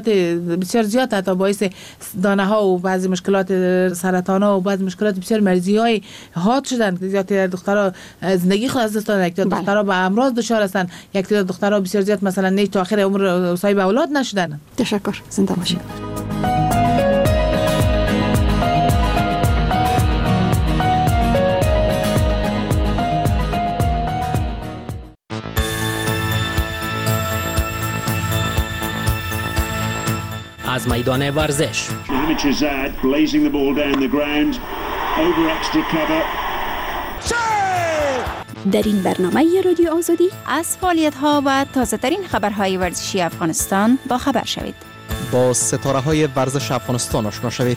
مشکلات بسیار زیاد حتی باعث دانه ها و بعضی مشکلات سرطان ها و بعضی مشکلات بسیار مرزی های حاد شدن که زیاد دخترها زندگی خود از دست دادن، یک تعداد دخترها به امراض دچار هستن، یک تعداد دخترها بسیار زیاد مثلا نه تا آخر عمر صاحب اولاد نشدن. تشکر، زنده باشید. از میدان ورزش در این برنامه رادیو آزادی از فعالیت‌ها و تازه‌ترین خبرهای ورزشی افغانستان با خبر شوید. با ستاره‌های ورزش افغانستان آشنا شوید.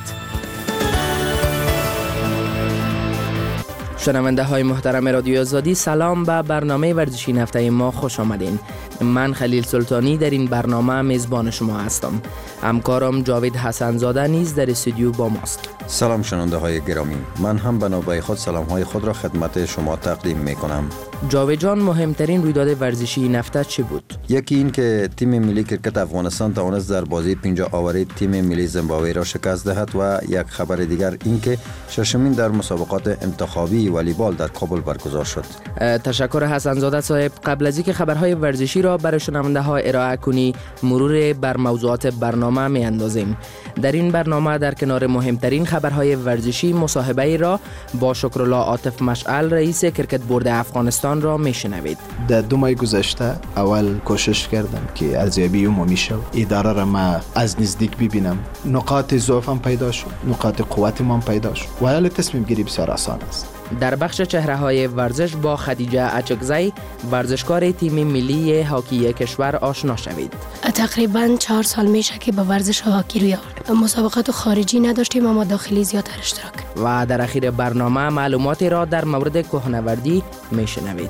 شنونده های محترم رادیو آزادی، سلام به برنامه ورزشی هفته ما خوش آمدین. من خلیل سلطانی در این برنامه میزبان شما هستم. همکارم جاوید حسن زاده نیز در استودیو با ماست. سلام شنونده های گرامی، من هم به نوبه خود سلام های خود را خدمت شما تقدیم می کنم. جاوید جان، مهمترین رویداد ورزشی این هفته چه بود؟ یکی این که تیم ملی کرکت افغانستان توانست در بازی پنجاه آوری تیم ملی زیمبابوه را شکست دهد و یک خبر دیگر این که ششمین در مسابقات انتخابی والیبال در کابل برگزار شد. تشکر حسن زاده صاحب. قبل از اینکه خبرهای ورزشی را برای شنونده ها ارائه کنی، مرور بر موضوعات برنامه می اندازیم. در این برنامه در کنار مهمترین خبرهای ورزشی مصاحبه را با شکرالله عاطف مشعل رئیس کرکت بورد افغانستان را میشنوید. در دو ماه گذشته اول کوشش کردم که ارزیابی عمومی شد، اداره را ما از نزدیک ببینم، نقاط ضعفم پیدا شد، نقاط قوتم پیدا شد و حالا تصمیم گیری بسیار آسان است. در بخش چهره های ورزش با خدیجه اچکزی، ورزشکار تیم ملی هاکی کشور آشنا شوید. تقریبا چهار سال میشه که به ورزش هاکی روی آوردم. مسابقات خارجی نداشتیم اما داخلی زیادتر اشتراک. و در اخیر برنامه معلوماتی را در مورد کوهنوردی میشنوید.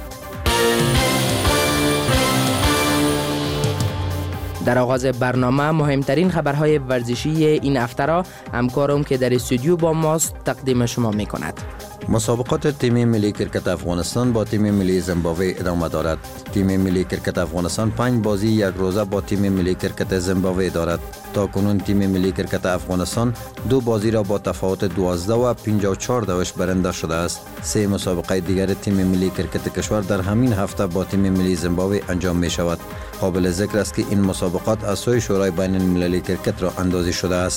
در آغاز برنامه مهمترین خبرهای ورزشی این هفته را همکارم که در استودیو با ماست تقدیم شما میکند. مسابقات تیم ملی کرکت افغانستان با تیم ملی زیمبابوه ادامه دارد. تیم ملی کرکت افغانستان پنج بازی یک روزه با تیم ملی کرکت زیمبابوه دارد. تا کنون تیم ملی کرکت افغانستان دو بازی را با تفاوت دوازده و پنجاه و چهار دوش برنده شده است. سه مسابقه دیگر تیم ملی کرکت کشور در همین هفته با تیم ملی زیمبابوه انجام می شود. قابل ذکر است که این مسابقات از سوی شورای بین المللی کرکت را اندازی شده است.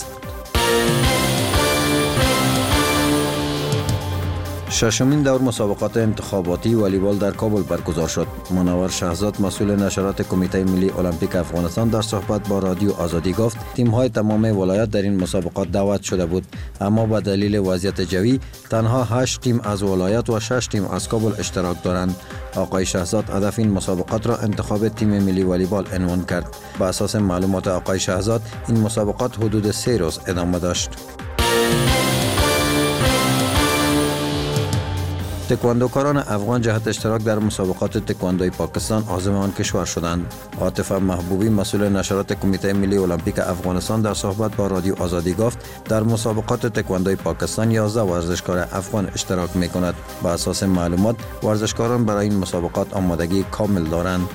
ششمین دور مسابقات انتخاباتی والیبال در کابل برگزار شد. منور شهزاد، مسئول نشرات کمیته ملی المپیک افغانستان، در صحبت با رادیو آزادی گفت تیم‌های تمام ولایات در این مسابقات دعوت شده بود، اما به دلیل وضعیت جوی تنها هشت تیم از ولایات و شش تیم از کابل اشتراک دارند. آقای شهزاد هدف این مسابقات را انتخاب تیم ملی والیبال عنوان کرد. به اساس معلومات آقای شهزاد این مسابقات حدود سه روز ادامه داشت. تکواندوکاران افغان جهت اشتراک در مسابقات تکواندوی پاکستان عازم آن کشور شدند. عاطف محبوبی، مسئول نشرات کمیته ملی المپیک افغانستان، در صحبت با رادیو آزادی گفت در مسابقات تکواندوی پاکستان یازده ورزشکار افغان اشتراک می کند. به اساس معلومات ورزشکاران برای این مسابقات آمادگی کامل دارند.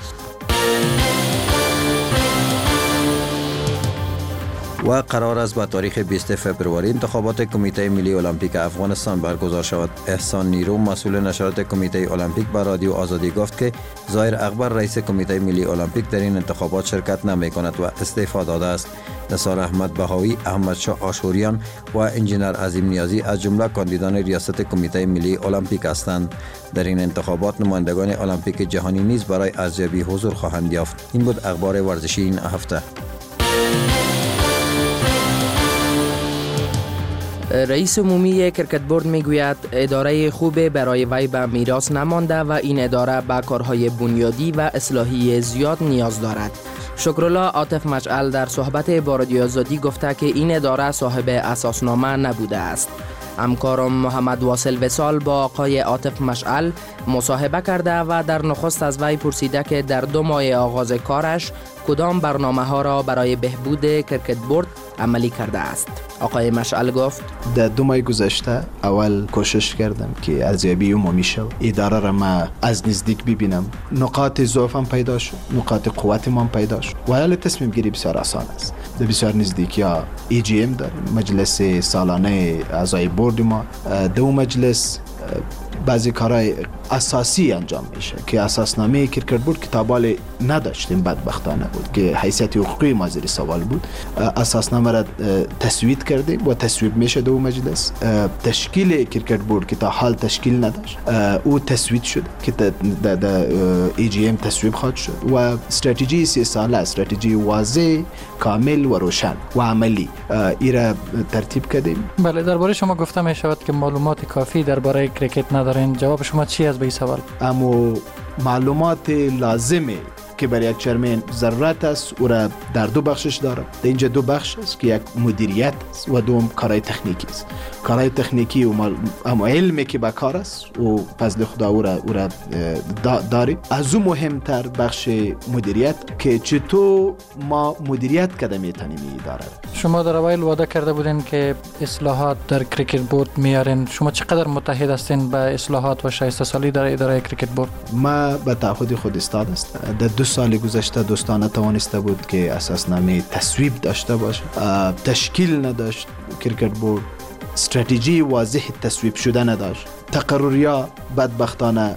و قرار است به تاریخ بیست فوریه انتخابات کمیته ملی المپیک افغانستان برگزار شود. احسان نیرو، مسئول نشرات کمیته المپیک، به رادیو آزادی گفت که ظاهر اکبر، رئیس کمیته ملی المپیک، در این انتخابات شرکت نمی کند و استعفا داده است. نثار احمد بهایی، احمد شاه آشوریان و انجینر عظیم نیازی از جمله کاندیدان ریاست کمیته ملی المپیک هستند. در این انتخابات نمایندگان المپیک جهانی نیز برای ارزیابی حضور خواهند یافت. این بود اخبار ورزشی این هفته. رئیس عمومی کرکت بورد میگوید اداره خوب برای وی به میراث نمانده و این اداره به کارهای بنیادی و اصلاحی زیاد نیاز دارد. شکرالله عاطف مشعل در صحبت با رادیو آزادی گفته که این اداره صاحب اساسنامه نبوده است. همکارم محمد واصل وصال با آقای عاطف مشعل مصاحبه کرده و در نخست از وی پرسیده که در دو ماه آغاز کارش کدام برنامه ها را برای بهبود کرکت بورد عملی کرده است. آقای مشعل گفت در دو ماه گذشته اول کوشش کردم که ارزیابی عمومی شد، اداره را ما از نزدیک ببینم، نقاط ضعفم پیدا شد، نقاط قوتم پیدا شد و حالا تصمیم گیری بسیار آسان است. در بسیار نزدیکی ها ای جی ام داریم، مجلس سالانه اعضای بورد ما. دو مجلس بعضی کارهای اساسی انجام میشه که اساسنامه کرکت بورد کتابال نداشتیم، بدبختانه بود که حیثیت حقوقی ما زیر سوال بود. اساسنامه را تصویب کردیم و تصویب میشه دو مجلس. تشکیل کرکت بورد که تا حال تشکیل نداشت او تصویب شد که در ای جی ام تصویب خواهد شد و استراتژی سی ساله، استراتژی واضح، کامل و روشن و عملی ایرا ترتیب کردیم. بله، درباره شما گفته می شود که معلومات کافی درباره کرکت ندارین. جواب شما چی است به این سوال؟ اما معلومات لازمه که برای یک چرمن ضرورت است او را در دو بخشش داره. در اینجا دو بخش است که یک مدیریت است و دوم کارهای تکنیکی است. کارهای تکنیکی و اما علمی که با کار است و فضل خدا او را, او را داریم. از او مهمتر بخش مدیریت که چطور ما مدیریت کرده میتونیم اداره. شما در اوایل وعده کرده بودین که اصلاحات در کرکت بورد میارین. شما چقدر متحد هستین به اصلاحات و شایسته سالی در اداره کرکت بورد؟ ما به تعهد خود استاد است. در دو سال گذشته دوستانه توانسته بود که اساسنامه تصویب داشته باشه. تشکیل نداشت کرکت بورد، استراتژی واضح تصویب شده نداشت. تقرریا بدبختانه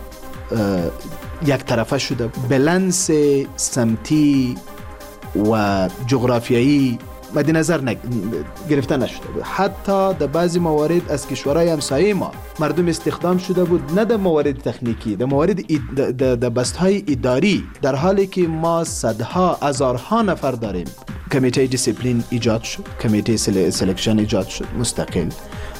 یک طرفه شده. بلنس سمتی و جغرافیایی مد نظر نگ... گرفته نشده بود. حتی در بعضی موارد از کشورهای همسایه ما مردم استخدام شده بود، نه در موارد تکنیکی، در موارد اد... در بستهای اداری، در حالی که ما صدها هزارها نفر داریم. کمیته دیسیپلین ایجاد شد، کمیته سل... سلکشن ایجاد شد مستقل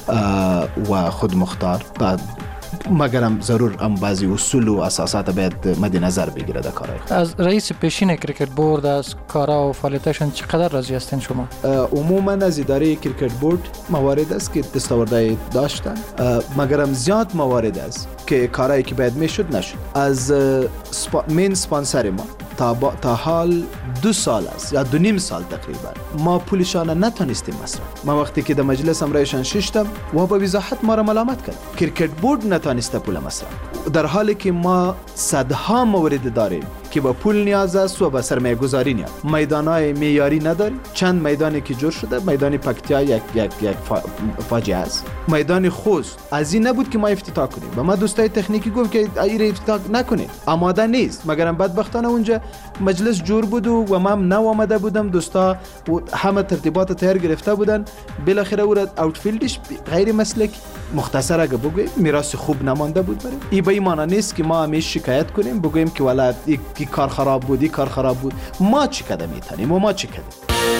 و خود مختار. بعد مگرم ضرور هم بعضی اصول و اساسات باید مد نظر بگیره در کارهای خود. از رئیس پیشین کرکت بورد از کارا و فعالیتاشون چقدر راضی هستین شما؟ عموما از اداره کرکت بورد موارد است که دستاوردهای داشتن، مگرم زیاد موارد است که کارهایی که باید میشد نشد. از سپا... مین سپانسر ما تا, با... تا حال دو سال است یا دو نیم سال تقریبا ما پولشان نتونستیم مصرف. ما وقتی که در مجلس امرایشان ششتم و با وضاحت ما را ملامت کرد. کرکت بورد نتونسته پول مصرف، در حالی که ما صدها مورد داریم که با پول نیاز است و با سرمایه گذاری نیاز. میدانهای معیاری نداریم. چند میدانی که جور شده، میدان پکتیا یک یک یک فاجعه است. میدان خوست از این نبود که ما افتتاح کنیم. و ما دوستای تکنیکی گفت که این افتتاح نکنید، آماده نیست. مگرم بدبختانه اونجا مجلس جور بود و ما هم نو آمده بودم. دوستا همه ترتیبات تیار گرفته بودن. بالاخره او را آوتفیلدش غیر مسلکی مختصر اگه بگویم میراث خوب نمانده بود. بریم این به این معنی نیست که ما همیشه شکایت کنیم بگویم که ولد این کار خراب بود، این کار خراب بود. ما چی کده میتونیم و ما چی کده.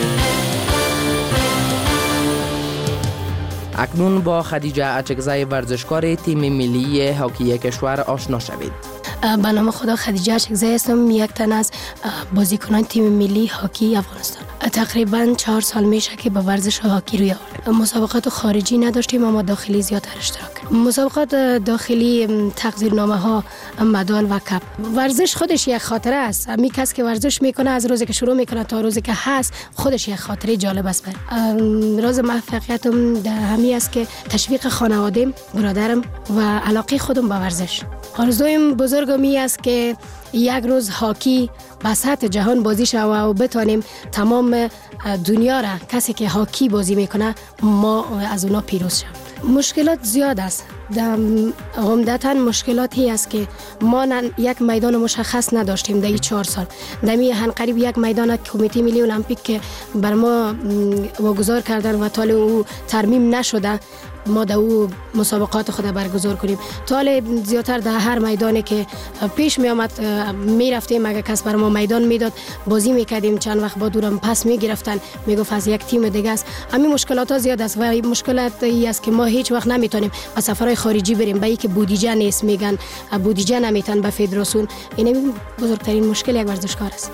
اکنون با خدیجه اچکزای ورزشکار تیم ملی هاکی کشور آشنا شوید. به نام خدا خدیجه اچکزای هستم، یک تن از بازیکنان تیم ملی هاکی افغانستان. تقریبا چهار سال میشه که با ورزش هاکی روی آوردم. مسابقات خارجی نداشتیم اما داخلی زیادتر اشتراک کردیم. مسابقات داخلی تقدیرنامه ها، مدال و کپ. ورزش خودش یک خاطره است. می کس که ورزش میکنه از روزی که شروع میکنه تا روزی که هست خودش یک خاطره جالب است. راز موفقیتم در همین است که تشویق خانواده‌ام، برادرم و علاقه خودم به ورزش. آرزویم بزرگم این است که یک روز هاکی به سطح جهان بازی شود و بتانیم تمام دنیا را کسی که هاکی بازی میکنه ما از اونا پیروز شویم. مشکلات زیاد است. عمدتاً مشکلاتی است که ما یک میدان مشخص نداشتیم در این چهار سال. در این قریب یک میدان کمیته ملی المپیک که بر ما واگذار کردن و تا او ترمیم نشده ما در او مسابقات خود برگزار کنیم. تا زیادتر در هر میدانی که پیش می آمد می رفتیم، اگر کس بر ما میدان میداد بازی میکردیم. چند وقت بعد دورم پس می گرفتن، می گفت از یک تیم دیگه است. همین مشکلات ها زیاد است و مشکلات ای است که ما هیچ وقت نمیتونیم به سفرهای خارجی بریم، به اینکه بودجه نیست، میگن بودجه نمیتن به فدراسیون. این بزرگترین مشکل یک ورزشکار است.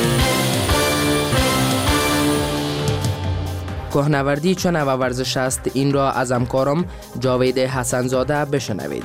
کوهنوردی چه نوع ورزش است؟ این را از همکارم جاوید حسنزاده بشنوید.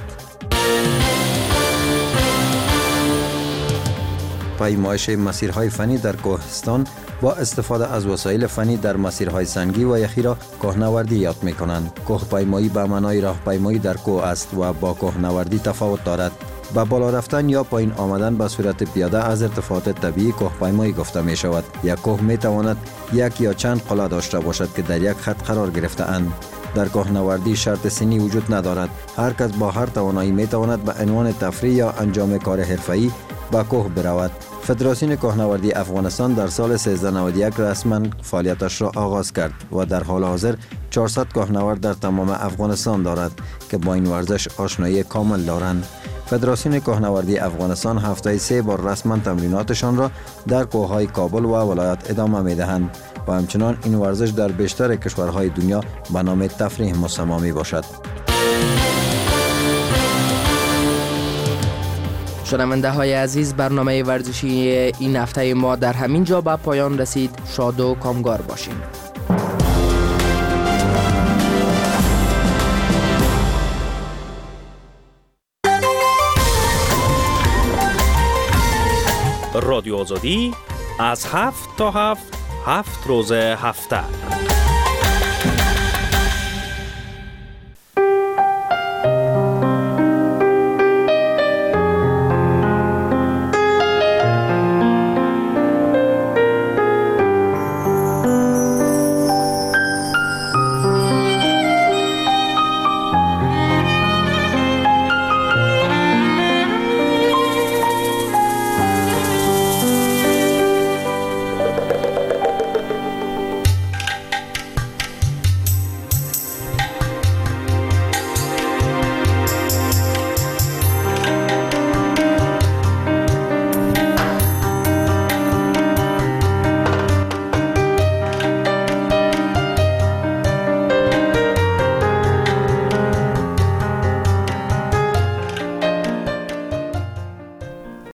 پیمایش مسیرهای فنی در کوهستان با استفاده از وسایل فنی در مسیرهای سنگی و یخی را کوهنوردی یاد می‌کنند. کوهپیمایی به معنای راهپیمایی در کوه است و با کوهنوردی تفاوت دارد. با بالا رفتن یا پایین آمدن به صورت پیاده از ارتفاعات طبیعی کوهپیمایی گفته می شود. یک کوه می تواند یک یا چند قله داشته باشد که در یک خط قرار گرفته اند. در کوهنوردی شرط سنی وجود ندارد. هر کس با هر توانایی می تواند به عنوان تفریح یا انجام کار حرفه‌ای به کوه برود. فدراسیون کوهنوردی افغانستان در سال سیزده نود و یک رسما فعالیتش را آغاز کرد و در حال حاضر چهارصد کوهنورد در تمام افغانستان دارد که با این ورزش آشنایی کامل دارند. فدراسیون کوهنوردی افغانستان هفته سه بار رسما تمریناتشان را در کوههای کابل و ولایت ادامه می دهند و همچنان این ورزش در بیشتر کشورهای دنیا به نام تفریح مسمى می باشد. شنونده های عزیز، برنامه ورزشی این هفته ما در همین جا به پایان رسید. شاد و کامگار باشیم. رادیو آزادی از هفت تا هفت هفت روز هفته